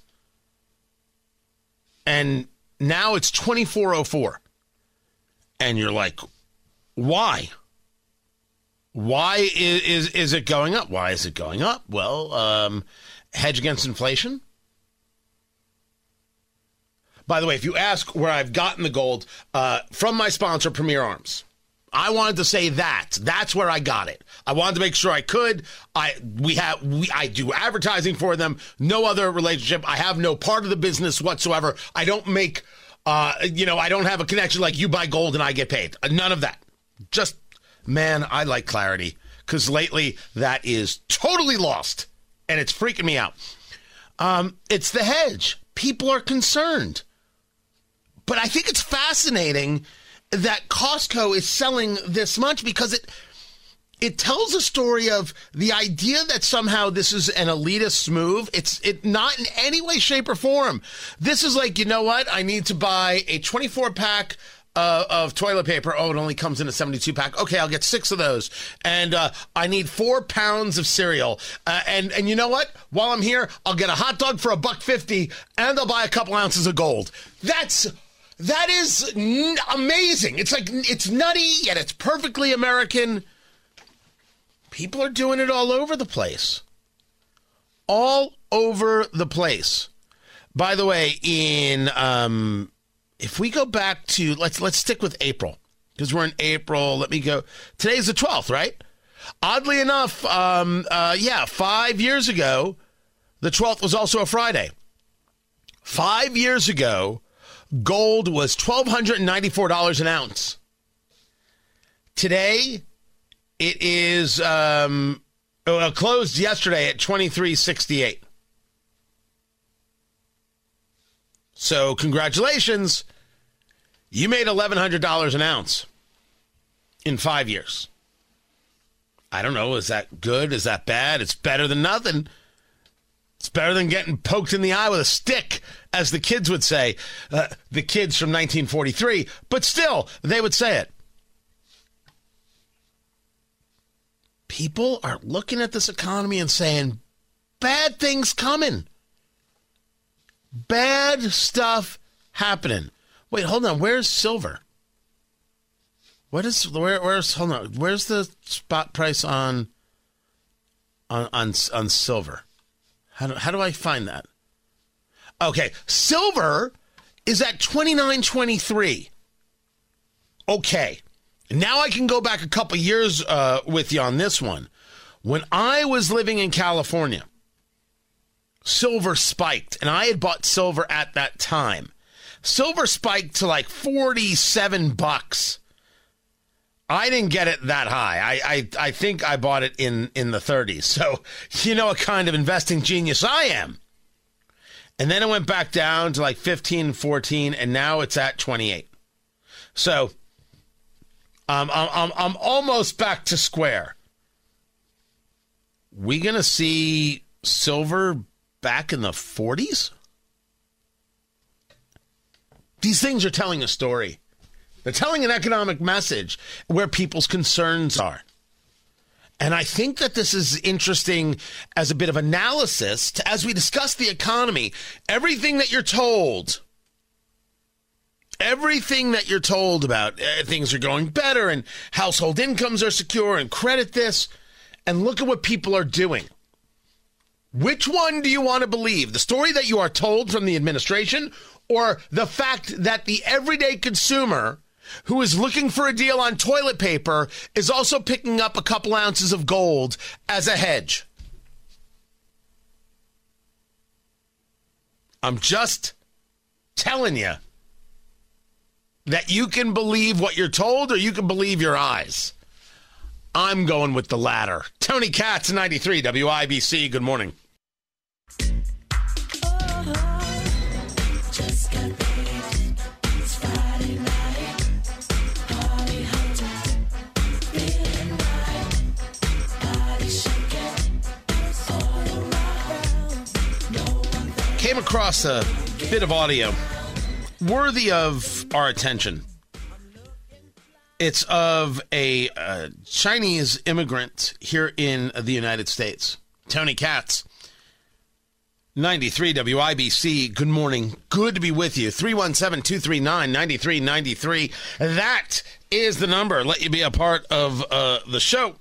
And now it's $2,404. And you're like, why? Why is it going up? Why is it going up? Well, hedge against inflation. By the way, if you ask where I've gotten the gold, from my sponsor, Premier Arms. I wanted to say that's where I got it. I wanted to make sure I could. I do advertising for them. No other relationship. I have no part of the business whatsoever. I don't make, I don't have a connection like you buy gold and I get paid. None of that. Just, man, I like clarity because lately that is totally lost and it's freaking me out. It's the hedge. People are concerned. But I think it's fascinating that Costco is selling this much because it tells a story of the idea that somehow this is an elitist move. It's not in any way, shape, or form. This is like, you know what? I need to buy a 24-pack of toilet paper. Oh, it only comes in a 72-pack. Okay, I'll get 6 of those. And I need 4 pounds of cereal. And you know what? While I'm here, I'll get a hot dog for $1.50 and I'll buy a couple ounces of gold. That is amazing. It's like, it's nutty, yet it's perfectly American. People are doing it all over the place. All over the place. By the way, if we go back to, let's stick with April, because we're in April. Let me go. Today's the 12th, right? Oddly enough, 5 years ago, the 12th was also a Friday. 5 years ago, gold was $1,294 an ounce. Today, it is closed yesterday at $2,368. So congratulations, you made $1,100 an ounce in 5 years. I don't know, is that good? Is that bad? It's better than nothing. It's better than getting poked in the eye with a stick, as the kids would say, the kids from 1943. But still, they would say it. People are looking at this economy and saying, bad things coming. Bad stuff happening. Wait, hold on. Where's silver? Where's the spot price on silver? How do I find that? Okay, silver is at $29.23. Okay, now I can go back a couple years with you on this one. When I was living in California, silver spiked, and I had bought silver at that time. Silver spiked to like $47. I didn't get it that high. I think I bought it in the 30s. So you know what kind of investing genius I am. And then it went back down to like 15, 14, and now it's at 28. So I'm almost back to square. We gonna see silver back in the 40s? These things are telling a story. They're telling an economic message where people's concerns are. And I think that this is interesting as a bit of analysis as we discuss the economy. Everything that you're told about things are going better and household incomes are secure and credit this, and look at what people are doing. Which one do you want to believe? The story that you are told from the administration, or the fact that the everyday consumer who is looking for a deal on toilet paper is also picking up a couple ounces of gold as a hedge? I'm just telling you that you can believe what you're told or you can believe your eyes. I'm going with the latter. Tony Katz, 93 WIBC. Good morning. Came across a bit of audio worthy of our attention. It's of a Chinese immigrant here in the United States. Tony Katz, 93 WIBC. Good morning. Good to be with you. 317-239-9393. That is the number. Let you be a part of the show.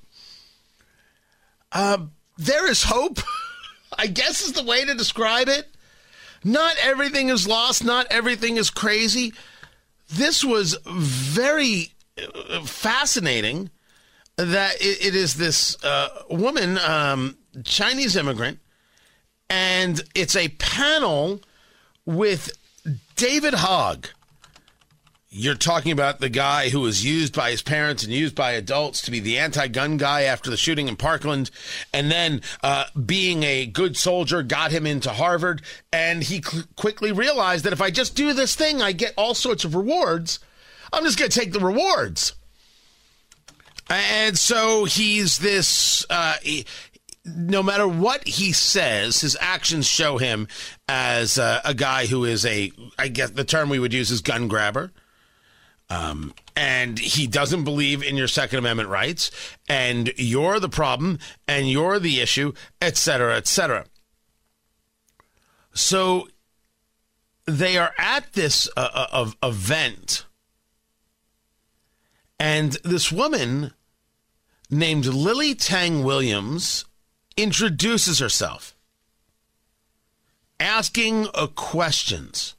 There is hope, I guess is the way to describe it. Not everything is lost. Not everything is crazy. This was very fascinating that it is this woman, Chinese immigrant, and it's a panel with David Hogg. You're talking about the guy who was used by his parents and used by adults to be the anti-gun guy after the shooting in Parkland, and then being a good soldier got him into Harvard, and he quickly realized that if I just do this thing, I get all sorts of rewards. I'm just going to take the rewards. And so he's this, no matter what he says, his actions show him as a guy who is I guess the term we would use is gun grabber. And he doesn't believe in your Second Amendment rights, and you're the problem, and you're the issue, et cetera, et cetera. So they are at this event, and this woman named Lily Tang Williams introduces herself, asking questions.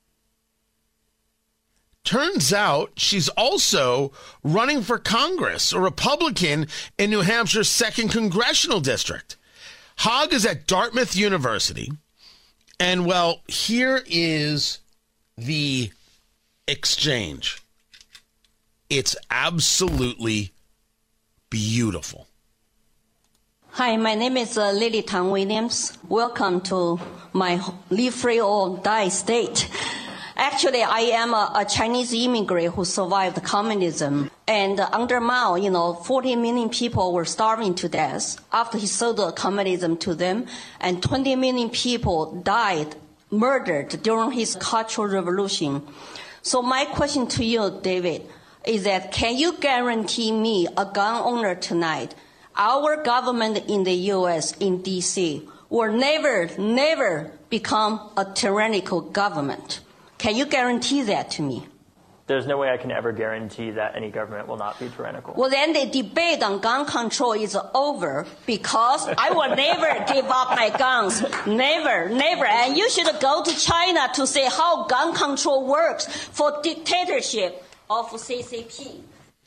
Turns out she's also running for Congress, a Republican in New Hampshire's 2nd Congressional District. Hogg is at Dartmouth University. And, well, here is the exchange. It's absolutely beautiful. Hi, my name is Lily Tang Williams. Welcome to my Live Free or Die state. Actually, I am a Chinese immigrant who survived communism. And under Mao, 40 million people were starving to death after he sold communism to them. And 20 million people died, murdered during his Cultural Revolution. So my question to you, David, is that can you guarantee me, a gun owner tonight, our government in the U.S., in D.C., will never become a tyrannical government? Can you guarantee that to me? There's no way I can ever guarantee that any government will not be tyrannical. Well, then the debate on gun control is over, because I will never give up my guns. Never. And you should go to China to see how gun control works for dictatorship of CCP.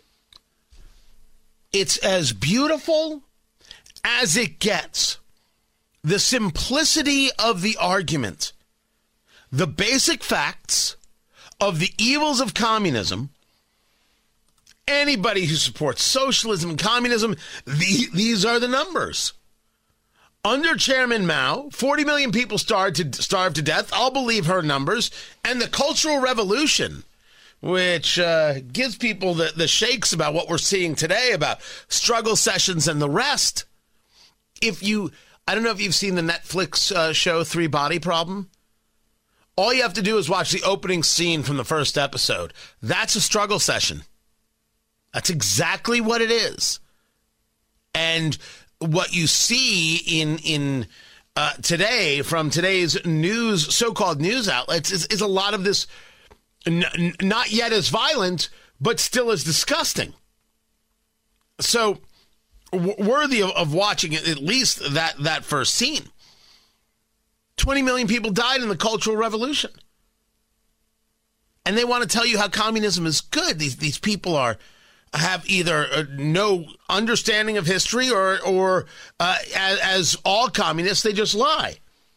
It's as beautiful as it gets. The simplicity of the argument. The basic facts of the evils of communism. Anybody who supports socialism and communism, these are the numbers. Under Chairman Mao, 40 million people starved to death. I'll believe her numbers. And the Cultural Revolution, which gives people the shakes about what we're seeing today, about struggle sessions and the rest. I don't know if you've seen the Netflix show Three Body Problem. All you have to do is watch the opening scene from the first episode. That's a struggle session. That's exactly what it is. And what you see in today from today's so-called news outlets is a lot of this, not yet as violent, but still as disgusting. So worthy of watching at least that first scene. 20 million people died in the Cultural Revolution. And they want to tell you how communism is good. These people have either no understanding of history or as all communists, they just lie.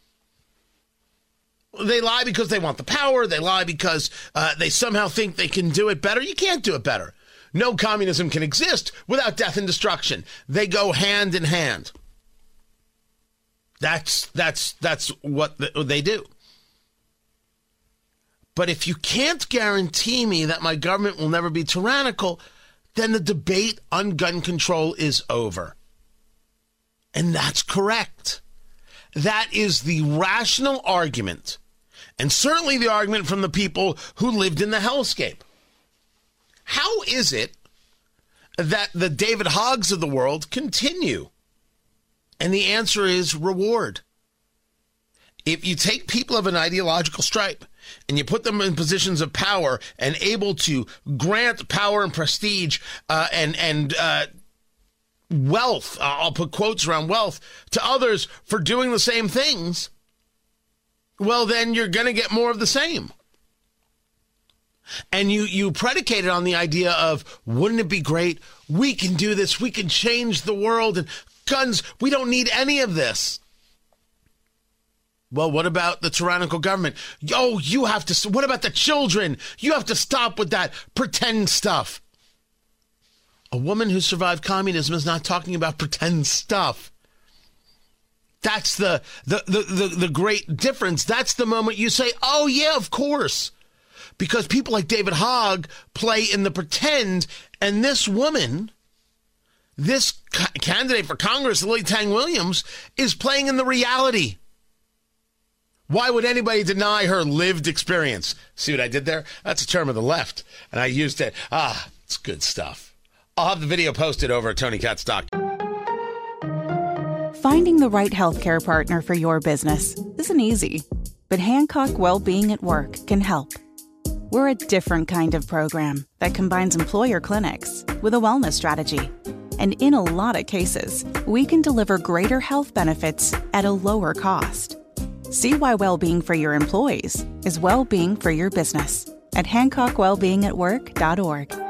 They lie because they want the power. They lie because they somehow think they can do it better. You can't do it better. No communism can exist without death and destruction. They go hand in hand. That's what they do. But if you can't guarantee me that my government will never be tyrannical, then the debate on gun control is over. And that's correct. That is the rational argument And certainly the argument from the people who lived in the hellscape. How is it that the David Hoggs of the world continue? And the answer is reward. If you take people of an ideological stripe and you put them in positions of power and able to grant power and prestige and wealth, I'll put quotes around wealth, to others for doing the same things, well, then you're going to get more of the same. And you predicate it on the idea of, wouldn't it be great? We can do this. We can change the world. And guns, we don't need any of this. Well, what about the tyrannical government? You have to. What about the children? You have to stop with that pretend stuff. A woman who survived communism is not talking about pretend stuff. That's the great difference. That's the moment you say, oh, yeah, of course. Because people like David Hogg play in the pretend, and this woman, this candidate for Congress, Lily Tang Williams, is playing in the reality. Why would anybody deny her lived experience? See what I did there? That's a term of the left, and I used it. It's good stuff. I'll have the video posted over at TonyKatz.com. Finding the right healthcare partner for your business isn't easy, but Hancock Wellbeing at Work can help. We're a different kind of program that combines employer clinics with a wellness strategy. And in a lot of cases, we can deliver greater health benefits at a lower cost. See why well-being for your employees is well-being for your business at HancockWellbeingAtWork.org.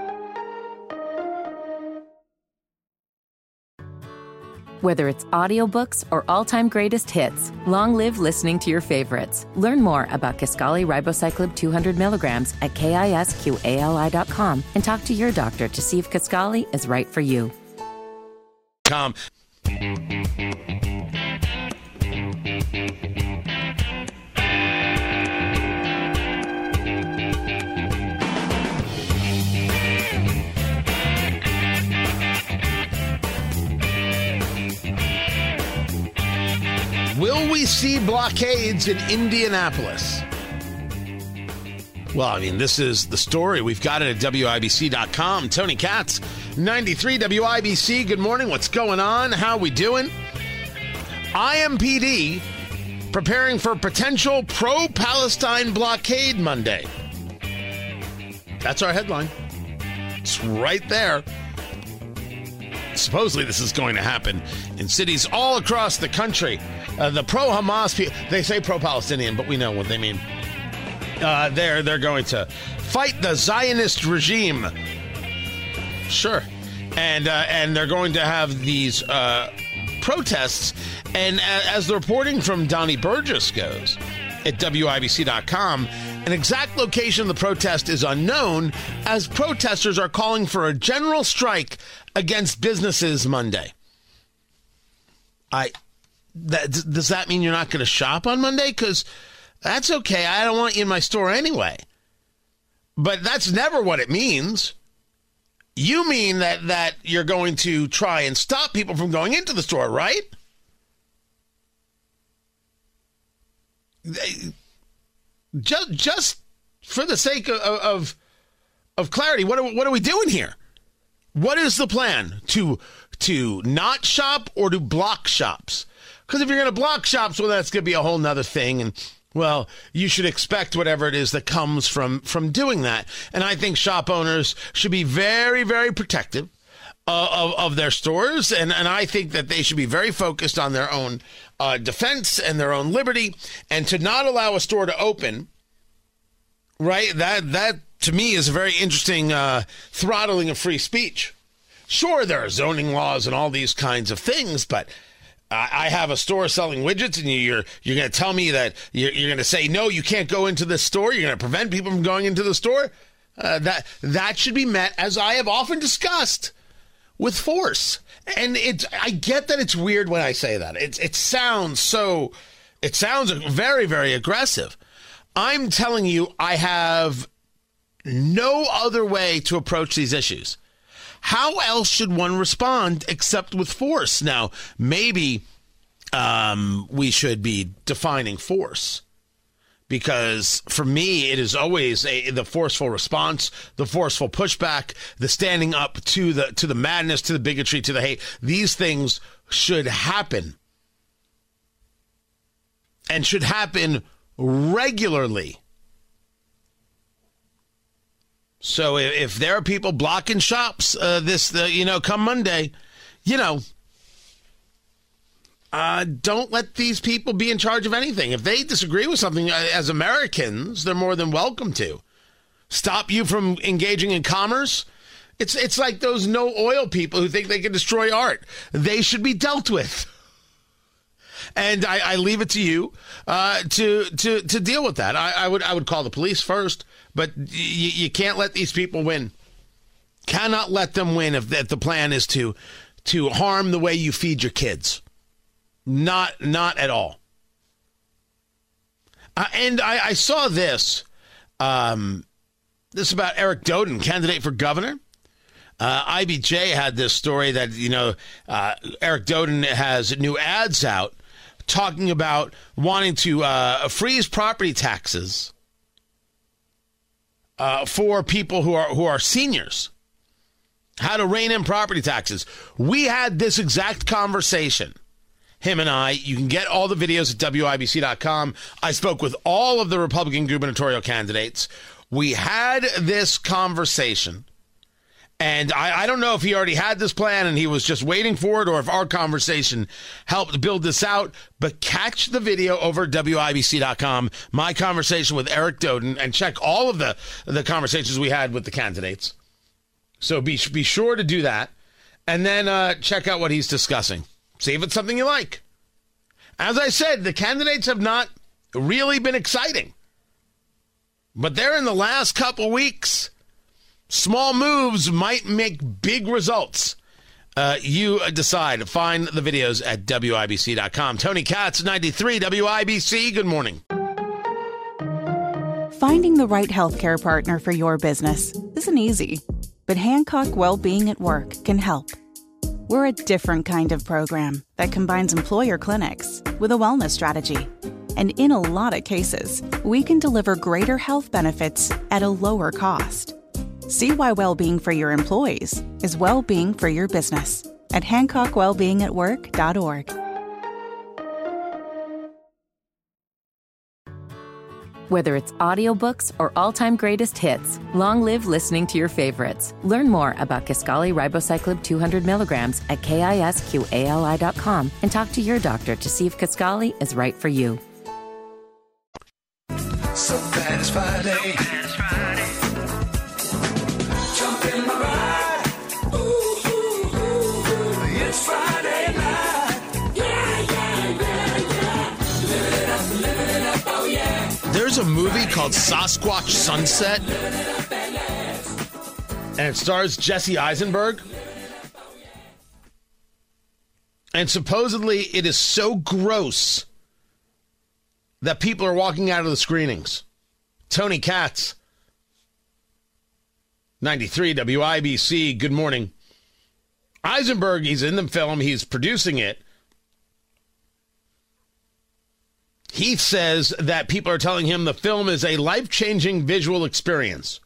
Whether it's audiobooks or all-time greatest hits, long live listening to your favorites. Learn more about Kisqali Ribociclib 200 milligrams at KISQALI.com and talk to your doctor to see if Kisqali is right for you. Will we see blockades in Indianapolis? Well, I mean, this is the story. We've got it at WIBC.com. Tony Katz, 93 WIBC. Good morning. What's going on? How we doing? IMPD preparing for potential pro-Palestine blockade Monday. That's our headline. It's right there. Supposedly this is going to happen in cities all across the country. The pro-Hamas people, they say pro-Palestinian, but we know what they mean. They're going to fight the Zionist regime. Sure. And they're going to have these protests. And as the reporting from Donnie Burgess goes at WIBC.com, an exact location of the protest is unknown, as protesters are calling for a general strike against businesses Monday. Does that mean you're not going to shop on Monday? Because that's okay. I don't want you in my store anyway. But that's never what it means. You mean that you're going to try and stop people from going into the store, right? Just for the sake of clarity, what are we doing here? What is the plan? To not shop or to block shops? Because if you're going to block shops, well, that's going to be a whole nother thing. And, well, you should expect whatever it is that comes from doing that. And I think shop owners should be very, very protective of their stores. And I think that they should be very focused on their own defense and their own liberty. And to not allow a store to open, right, that to me is a very interesting throttling of free speech. Sure, there are zoning laws and all these kinds of things, but I have a store selling widgets, and you're going to tell me that you're going to say, no, you can't go into this store. You're going to prevent people from going into the store. That should be met, as I have often discussed, with force. And I get that it's weird when I say that. It sounds very, very aggressive. I'm telling you, I have no other way to approach these issues. How else should one respond except with force? Now, maybe we should be defining force. Because for me, it is always the forceful response, the forceful pushback, the standing up to the madness, to the bigotry, to the hate. These things should happen, and should happen regularly. So if there are people blocking shops come Monday, don't let these people be in charge of anything. If they disagree with something, as Americans, they're more than welcome to. Stop you from engaging in commerce? It's like those no oil people who think they can destroy art. They should be dealt with. And I leave it to you to deal with that. I would call the police first, but you can't let these people win. Cannot let them win if the plan is to harm the way you feed your kids. Not at all. And I saw this. This about Eric Doden, candidate for governor. IBJ had this story that, Eric Doden has new ads out talking about wanting to freeze property taxes for people who are seniors. How to rein in property taxes. We had this exact conversation. Him and I. You can get all the videos at WIBC.com. I spoke with all of the Republican gubernatorial candidates. We had this conversation, and I don't know if he already had this plan and he was just waiting for it, or if our conversation helped build this out, but catch the video over at WIBC.com, my conversation with Eric Doden, and check all of the conversations we had with the candidates. So be sure to do that, and then check out what he's discussing. See if it's something you like. As I said, the candidates have not really been exciting. But they're in the last couple weeks. Small moves might make big results. You decide. Find the videos at WIBC.com. Tony Katz, 93 WIBC. Good morning. Finding the right healthcare partner for your business isn't easy, but Hancock Well-Being at Work can help. We're a different kind of program that combines employer clinics with a wellness strategy. And in a lot of cases, we can deliver greater health benefits at a lower cost. See why well-being for your employees is well-being for your business at HancockWellBeingAtWork.org. Whether it's audiobooks or all-time greatest hits, long live listening to your favorites. Learn more about Kisqali Ribociclib 200 milligrams at KISQALI.com and talk to your doctor to see if Kisqali is right for you. So glad it's Friday. Jump in my ride. Ooh, ooh, ooh, ooh. It's Friday night. Yeah. Living it up, oh yeah. There's a movie called Sasquatch Sunset, and it stars Jesse Eisenberg. And supposedly it is so gross that people are walking out of the screenings. Tony Katz, 93 WIBC, good morning. Eisenberg, he's in the film, he's producing it. He says that people are telling him the film is a life-changing visual experience.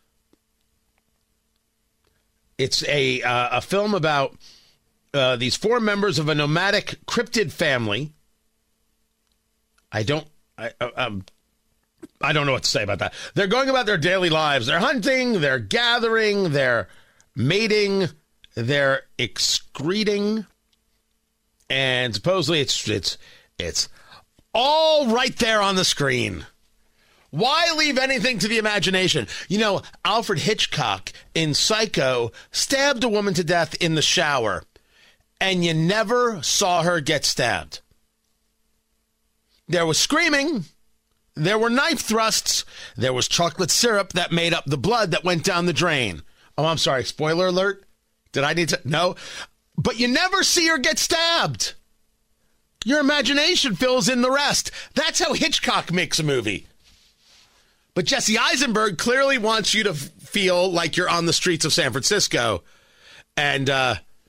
It's a film about these four members of a nomadic cryptid family. I don't know what to say about that. They're going about their daily lives. They're hunting, they're gathering, they're mating, they're excreting, and supposedly it's all right there on the screen. Why leave anything to the imagination? You know, Alfred Hitchcock in Psycho stabbed a woman to death in the shower, and you never saw her get stabbed. There was screaming, there were knife thrusts, there was chocolate syrup that made up the blood that went down the drain. Oh, I'm sorry, spoiler alert? Did I need to? No. But you never see her get stabbed. Your imagination fills in the rest. That's how Hitchcock makes a movie. But Jesse Eisenberg clearly wants you to feel like you're on the streets of San Francisco. And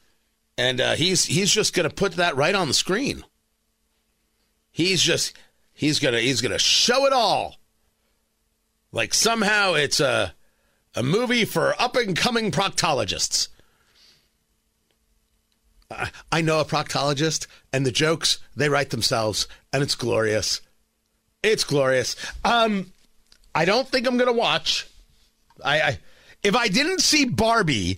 he's just going to put that right on the screen. He's He's gonna show it all. Like somehow it's a movie for up-and-coming proctologists. I know a proctologist, and the jokes, they write themselves, and it's glorious. It's glorious. I don't think I'm going to watch. If I didn't see Barbie,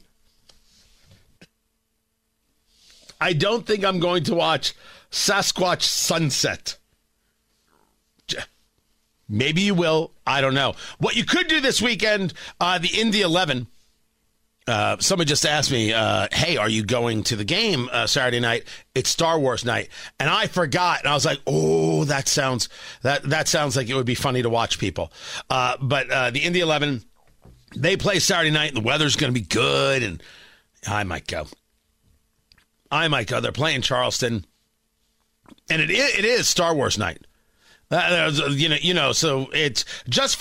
I don't think I'm going to watch Sasquatch Sunset. Maybe you will. I don't know. What you could do this weekend, the Indy 11. Someone just asked me, hey, are you going to the game Saturday night? It's Star Wars night. And I forgot. And I was like, oh, that sounds like it would be funny to watch people. But the Indy 11, they play Saturday night, and the weather's going to be good. And I might go. They're playing Charleston. And it is Star Wars night. So it's just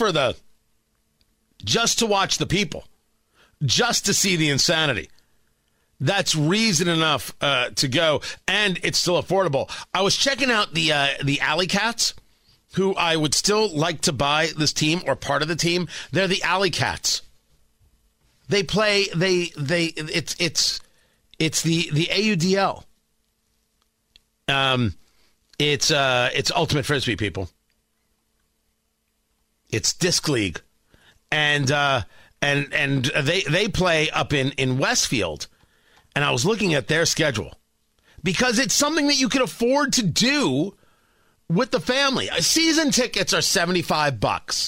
to watch the people. Just to see the insanity. That's reason enough to go, and it's still affordable. I was checking out the Alley Cats, who I would still like to buy this team or part of the team. They're the Alley Cats. They play. It's the AUDL. It's Ultimate Frisbee, people. It's Disc League, and they play up in Westfield, and I was looking at their schedule because it's something that you can afford to do with the family. Season tickets are $75.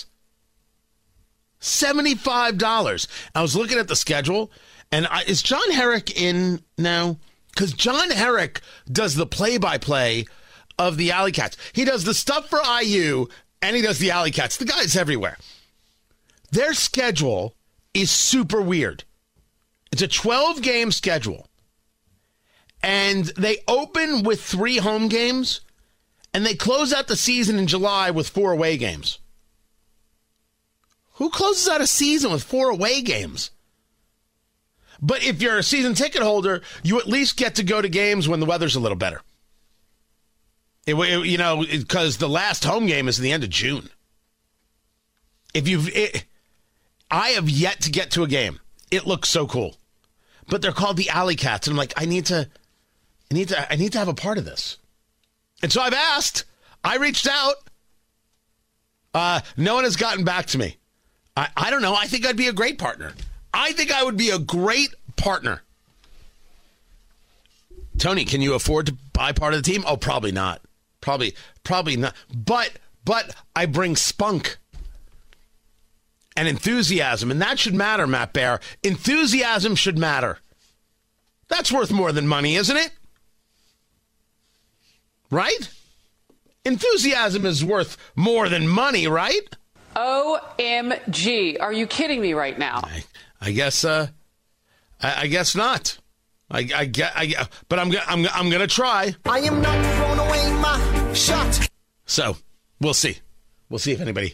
$75. I was looking at the schedule, and is John Herrick in now? Because John Herrick does the play-by-play of the Alley Cats. He does the stuff for IU, and he does the Alley Cats. The guy's everywhere. Their schedule is super weird. It's a 12-game schedule. And they open with 3 home games, and they close out the season in July with 4 away games. Who closes out a season with 4 away games? But if you're a season ticket holder, you at least get to go to games when the weather's a little better. Because the last home game is at the end of June. I have yet to get to a game. It looks so cool. But they're called the Alley Cats. And I'm like, I need to have a part of this. And so I've asked. I reached out. No one has gotten back to me. I don't know. I think I'd be a great partner. I think I would be a great partner. Tony, can you afford to buy part of the team? Oh, probably not. Probably not. But I bring spunk and enthusiasm, and that should matter, Matt Bear. Enthusiasm should matter. That's worth more than money, isn't it? Right? Enthusiasm is worth more than money, right? OMG. Are you kidding me right now? I guess I guess not. But I'm gonna try. I am not throwing away my shot. So we'll see. We'll see if anybody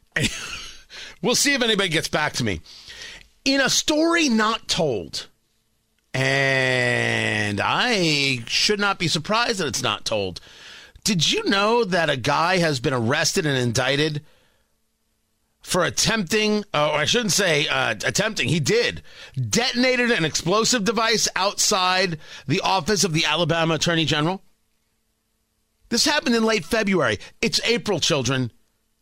gets back to me. In a story not told, and I should not be surprised that it's not told. Did you know that a guy has been arrested and indicted for attempting, I shouldn't say attempting, he detonated an explosive device outside the office of the Alabama Attorney General? This happened in late February. It's April, children.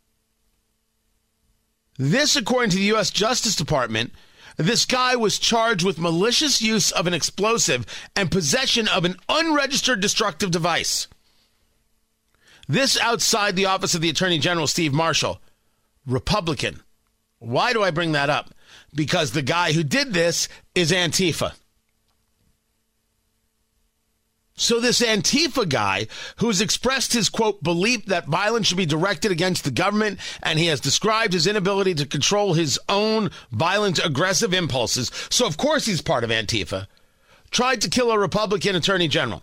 This, according to the U.S. Justice Department, this guy was charged with malicious use of an explosive and possession of an unregistered destructive device. This outside the office of the Attorney General, Steve Marshall, Republican. Why do I bring that up? Because the guy who did this is Antifa. So this Antifa guy who's expressed his, quote, belief that violence should be directed against the government, and he has described his inability to control his own violent, aggressive impulses, so of course he's part of Antifa, tried to kill a Republican attorney general.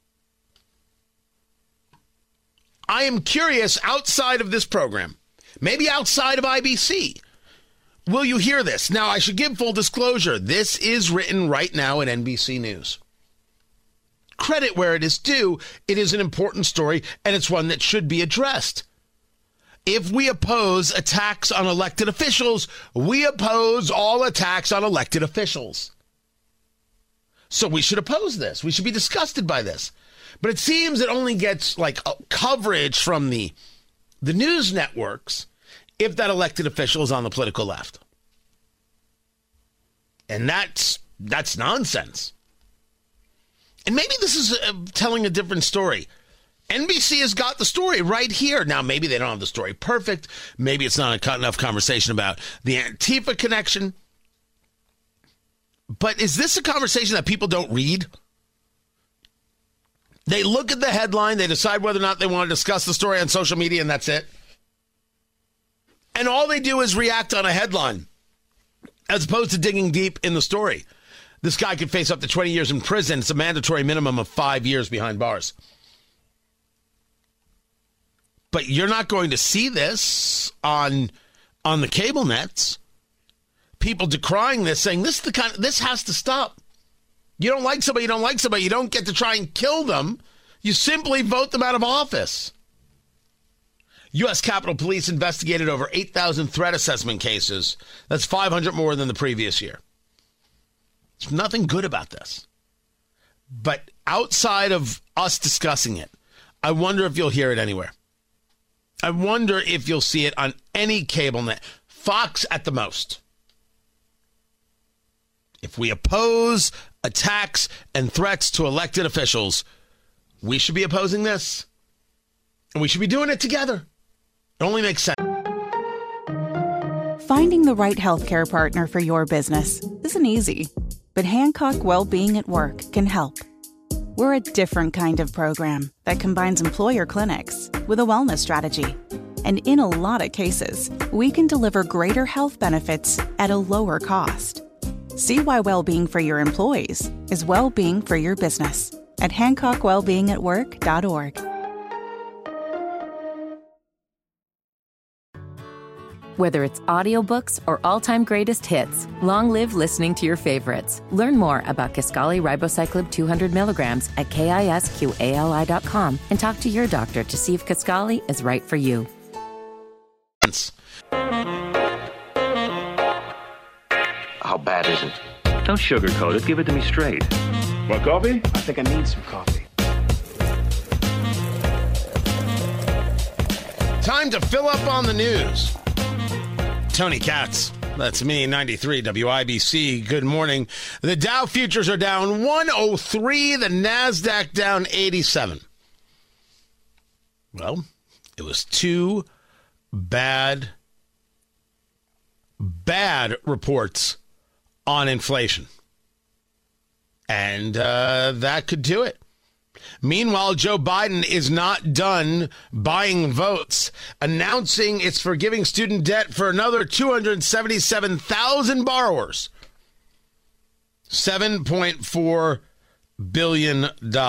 I am curious, outside of this program, maybe outside of IBC, will you hear this? Now, I should give full disclosure. This is written right now at NBC News. Credit where it is due. It is an important story, and it's one that should be addressed. if we oppose attacks on elected officials, we oppose all attacks on elected officials. So we should oppose this. We should be disgusted by this. But it seems it only gets like coverage from the news networks if that elected official is on the political left. And that's nonsense. And maybe this is telling a different story. NBC has got the story right here. Now, maybe they don't have the story perfect. Maybe it's not enough conversation about the Antifa connection. But is this a conversation that people don't read? They look at the headline, they decide whether or not they want to discuss the story on social media, and that's it. And all they do is react on a headline, as opposed to digging deep in the story. This guy could face up to 20 years in prison. It's a mandatory minimum of 5 years behind bars. But you're not going to see this on the cable nets. People decrying this, saying this has to stop. You don't like somebody, you don't like somebody. You don't get to try and kill them. You simply vote them out of office. U.S. Capitol Police investigated over 8,000 threat assessment cases. That's 500 more than the previous year. There's nothing good about this. But outside of us discussing it, I wonder if you'll hear it anywhere. I wonder if you'll see it on any cable net. Fox at the most. If we oppose attacks and threats to elected officials, we should be opposing this. And we should be doing it together. It only makes sense. Finding the right healthcare partner for your business isn't easy, but Hancock Wellbeing at Work can help. We're a different kind of program that combines employer clinics with a wellness strategy. And in a lot of cases, we can deliver greater health benefits at a lower cost. See why well-being for your employees is well-being for your business at HancockWellbeingAtWork.org. Whether it's audiobooks or all-time greatest hits, long live listening to your favorites. Learn more about Kisqali Ribociclib 200 milligrams at KISQALI.com and talk to your doctor to see if Kisqali is right for you. How bad is it? Don't sugarcoat it. Give it to me straight. Want coffee? I think I need some coffee. Time to fill up on the news. Tony Katz, that's me, 93 WIBC. Good morning. The Dow futures are down 103, the NASDAQ down 87. Well, it was two bad reports on inflation. And that could do it. Meanwhile, Joe Biden is not done buying votes, announcing it's forgiving student debt for another 277,000 borrowers. $7.4 billion.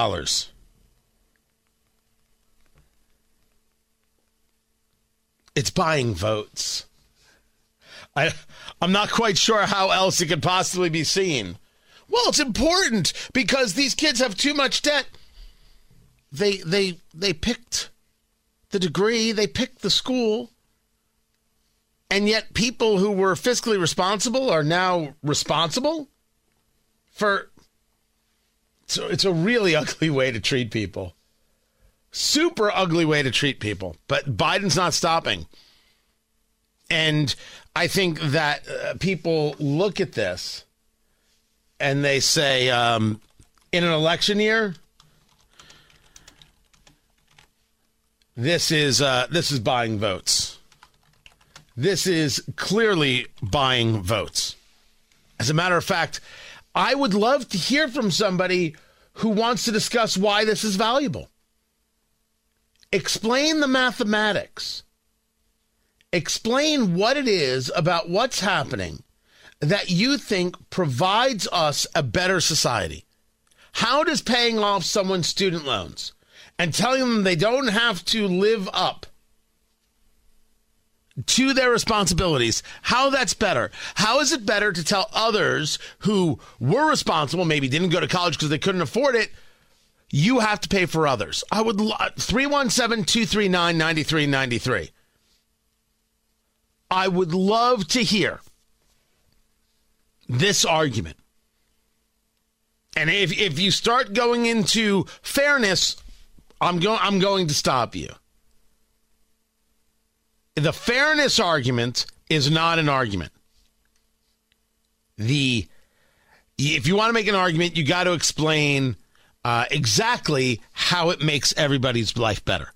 It's buying votes. I'm not quite sure how else it could possibly be seen. Well, it's important because these kids have too much debt. They picked the degree, they picked the school, and yet people who were fiscally responsible are now responsible for... So it's a really ugly way to treat people. Super ugly way to treat people. But Biden's not stopping. And I think that people look at this and they say, in an election year, this is buying votes. This is clearly buying votes. As a matter of fact, I would love to hear from somebody who wants to discuss why this is valuable. Explain the mathematics. Explain what it is about what's happening that you think provides us a better society. How does paying off someone's student loans and telling them they don't have to live up to their responsibilities, how that's better? How is it better to tell others who were responsible, maybe didn't go to college because they couldn't afford it, you have to pay for others? I would 317-239-9393. I would love to hear this argument. And if you start going into fairness, I'm going to stop you. The fairness argument is not an argument. If you want to make an argument, you got to explain exactly how it makes everybody's life better.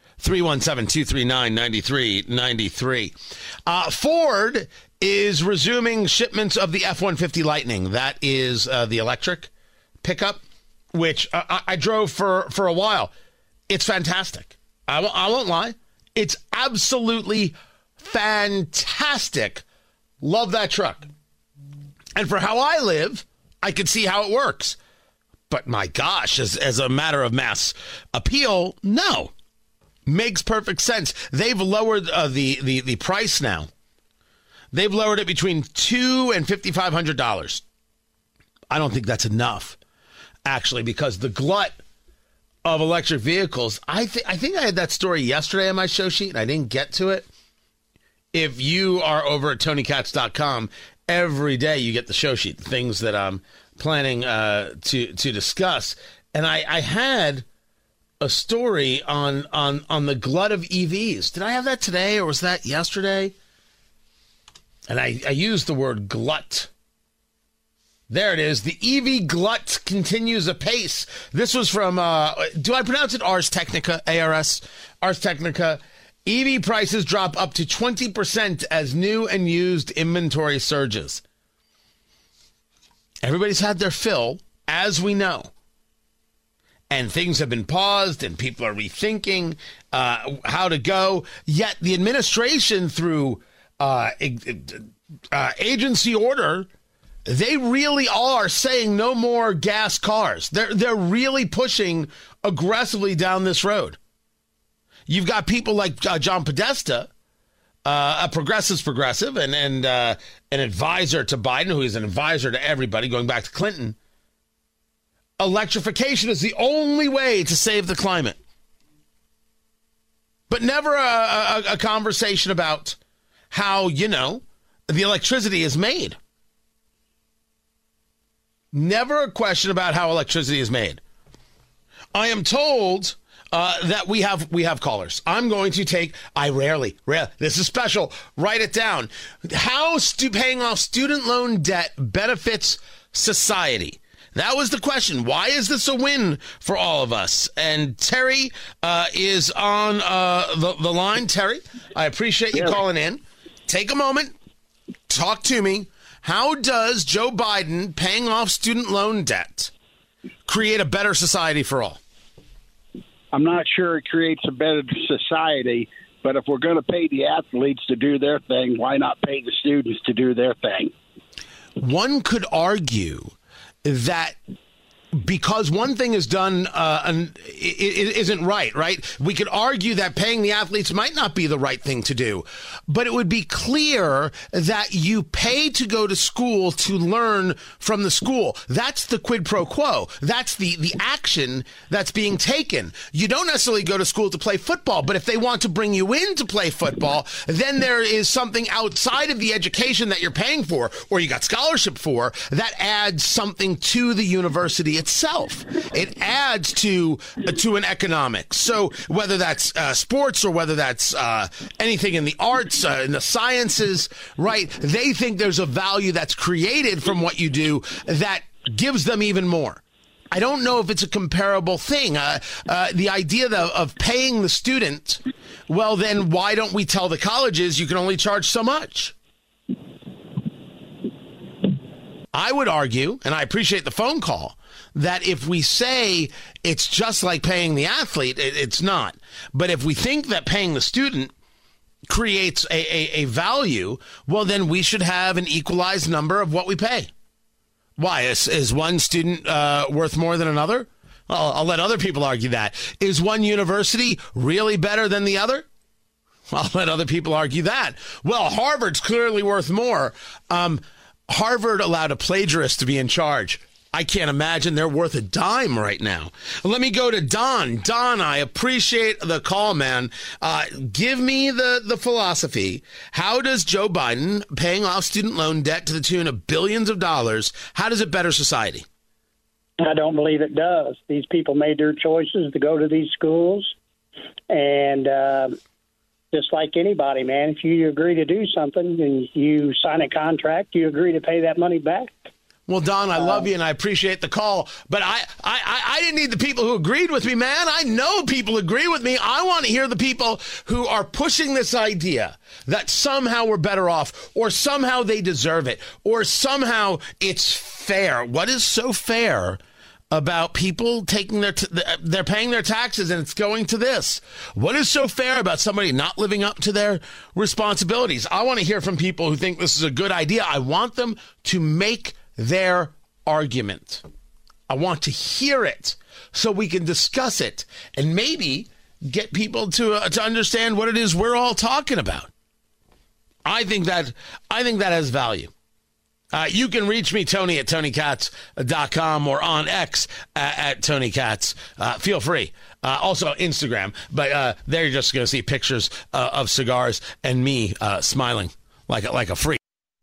317-239-9393. Ford is resuming shipments of the F-150 Lightning. That is the electric pickup, which I drove for a while. It's fantastic. I won't lie. It's absolutely fantastic. Love that truck. And for how I live, I can see how it works. But my gosh, as a matter of mass appeal, no. Makes perfect sense. They've lowered the price now. They've lowered it between $200 and $5,500. I don't think that's enough, actually, because the glut of electric vehicles, I think I had that story yesterday on my show sheet, and I didn't get to it. If you are over at TonyKatz.com, every day you get the show sheet, the things that I'm planning to discuss. And I had a story on the glut of EVs. Did I have that today, or was that yesterday? And I used the word glut. There it is. The EV glut continues apace. This was from, do I pronounce it Ars Technica, ARS? Ars Technica. EV prices drop up to 20% as new and used inventory surges. Everybody's had their fill, as we know. And things have been paused, and people are rethinking how to go. Yet the administration, through agency order, they really are saying no more gas cars. They're really pushing aggressively down this road. You've got people like John Podesta, a progressive, and an advisor to Biden, who is an advisor to everybody, going back to Clinton. Electrification is the only way to save the climate. But never a conversation about how, the electricity is made. Never a question about how electricity is made. I am told that we have callers. I'm going to take, this is special, write it down. How paying off student loan debt benefits society. That was the question. Why is this a win for all of us? And Terry is on the line. Terry, I appreciate you calling in. Take a moment. Talk to me. How does Joe Biden paying off student loan debt create a better society for all? I'm not sure it creates a better society, but if we're going to pay the athletes to do their thing, why not pay the students to do their thing? One could argue that because one thing is done isn't right? We could argue that paying the athletes might not be the right thing to do, but it would be clear that you pay to go to school to learn from the school. That's the quid pro quo. That's the action that's being taken. You don't necessarily go to school to play football, but if they want to bring you in to play football, then there is something outside of the education that you're paying for, or you got scholarship for, that adds something to the university itself. It adds to an economics. So whether that's sports or whether that's anything in the arts, in the sciences, right? They think there's a value that's created from what you do that gives them even more. I don't know if it's a comparable thing. The idea of paying the student, well, then why don't we tell the colleges you can only charge so much? I would argue, and I appreciate the phone call, that if we say it's just like paying the athlete, it's not. But if we think that paying the student creates a value, well, then we should have an equalized number of what we pay. Why? Is one student worth more than another? I'll let other people argue that. Is one university really better than the other? I'll let other people argue that. Well, Harvard's clearly worth more. Harvard allowed a plagiarist to be in charge. I can't imagine they're worth a dime right now. Let me go to Don. Don, I appreciate the call, man. Give me the philosophy. How does Joe Biden paying off student loan debt to the tune of billions of dollars, how does it better society? I don't believe it does. These people made their choices to go to these schools. And just like anybody, man, if you agree to do something and you sign a contract, you agree to pay that money back. Well, Don, I love you and I appreciate the call, but I didn't need the people who agreed with me, man. I know people agree with me. I want to hear the people who are pushing this idea that somehow we're better off, or somehow they deserve it, or somehow it's fair. What is so fair about people taking they're paying their taxes and it's going to this? What is so fair about somebody not living up to their responsibilities? I want to hear from people who think this is a good idea. I want them to make their argument. I want to hear it so we can discuss it and maybe get people to understand what it is we're all talking about. I think that has value. You can reach me, Tony, at TonyKatz.com or on X at TonyKatz. Feel free. Also Instagram, but there you're just going to see pictures of cigars and me smiling like a freak.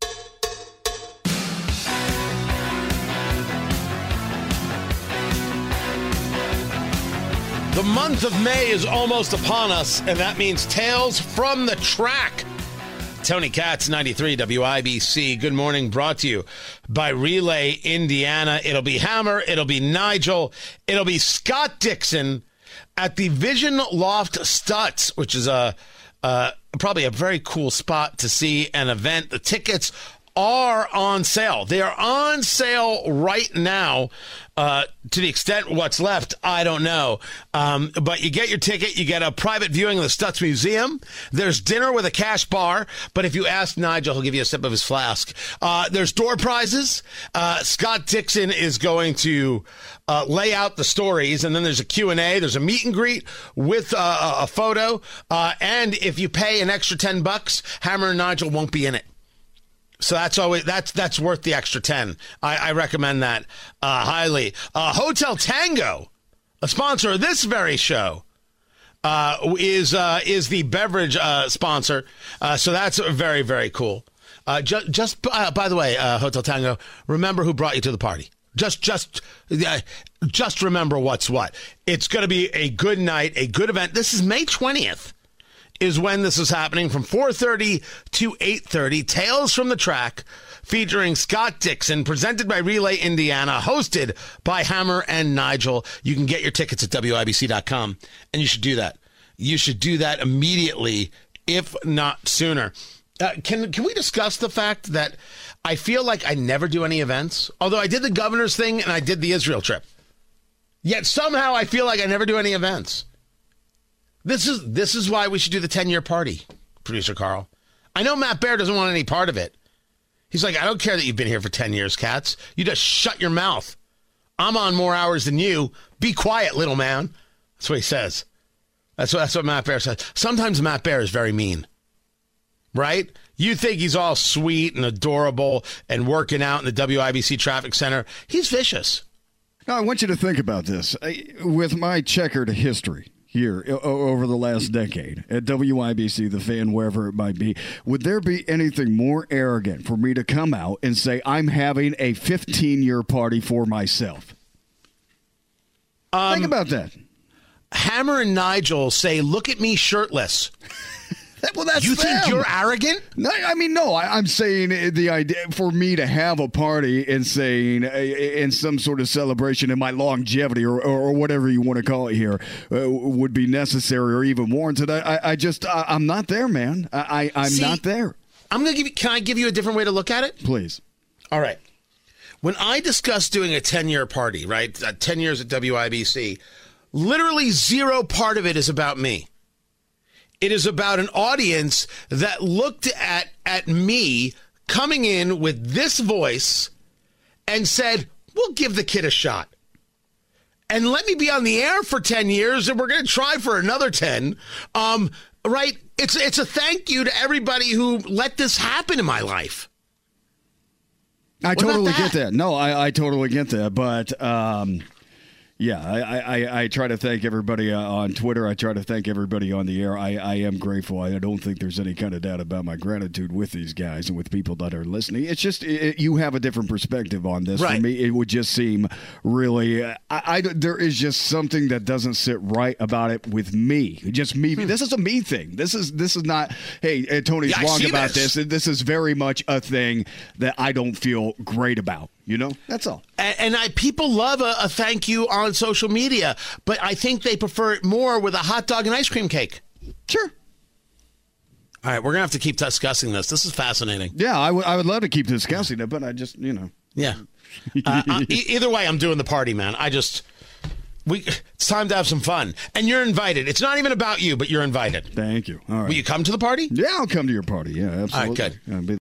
The month of May is almost upon us, and that means Tales from the Track. Tony Katz, 93 WIBC. Good morning, brought to you by Relay Indiana. It'll be Hammer, it'll be Nigel, it'll be Scott Dixon at the Vision Loft Stutz, which is probably a very cool spot to see an event. The tickets are on sale. They are on sale right now. To the extent what's left, I don't know. But you get your ticket. You get a private viewing of the Stutz Museum. There's dinner with a cash bar. But if you ask Nigel, he'll give you a sip of his flask. There's door prizes. Scott Dixon is going to lay out the stories. And then there's a Q&A. There's a meet and greet with a photo. And if you pay an extra $10, Hammer and Nigel won't be in it. So that's worth the extra 10. I recommend that highly. Hotel Tango, a sponsor of this very show, is the beverage sponsor. So that's very, very cool. Just by the way, Hotel Tango, remember who brought you to the party. Just remember what's what. It's going to be a good night, a good event. This is May 20th. Is when this is happening from 4:30 to 8:30. Tales from the Track featuring Scott Dixon, presented by Relay Indiana, hosted by Hammer and Nigel. You can get your tickets at WIBC.com, and you should do that. You should do that immediately, if not sooner. Can we discuss the fact that I feel like I never do any events? Although I did the governor's thing and I did the Israel trip. Yet somehow I feel like I never do any events. This is why we should do the 10-year party, Producer Carl. I know Matt Baer doesn't want any part of it. He's like, I don't care that you've been here for 10 years, Katz. You just shut your mouth. I'm on more hours than you. Be quiet, little man. That's what he says. That's what Matt Baer says. Sometimes Matt Baer is very mean, right? You think he's all sweet and adorable and working out in the WIBC Traffic Center. He's vicious. Now, I want you to think about this. With my checkered history here over the last decade at WIBC, the Fan, wherever it might be, would there be anything more arrogant for me to come out and say I'm having a 15-year party for myself? Think about that. Hammer and Nigel say, look at me shirtless. Well, that's you them. think you're arrogant? No, I mean, no. I'm saying the idea for me to have a party and saying in some sort of celebration in my longevity or whatever you want to call it here would be necessary or even warranted. I'm not there, man. I'm not there. Can I give you a different way to look at it? Please. All right. When I discuss doing a 10-year party, right, 10 years at WIBC, literally zero part of it is about me. It is about an audience that looked at me coming in with this voice and said, we'll give the kid a shot. And let me be on the air for 10 years, and we're going to try for another 10. Right? It's a thank you to everybody who let this happen in my life. I totally get that. No, I totally get that. But, I try to thank everybody on Twitter. I try to thank everybody on the air. I am grateful. I don't think there's any kind of doubt about my gratitude with these guys and with people that are listening. It's just you have a different perspective on this. Right. For me, it would just seem really there is just something that doesn't sit right about it with me. Just me. This is a me thing. This is not, hey, Tony's wrong about this. This is very much a thing that I don't feel great about. You know, that's all. And people love a thank you on social media, but I think they prefer it more with a hot dog and ice cream cake. Sure. All right, we're going to have to keep discussing this. This is fascinating. Yeah, I would love to keep discussing it, but I just, Yeah. Either way, I'm doing the party, man. It's time to have some fun. And you're invited. It's not even about you, but you're invited. Thank you. All right. Will you come to the party? Yeah, I'll come to your party. Yeah, absolutely. All right, good.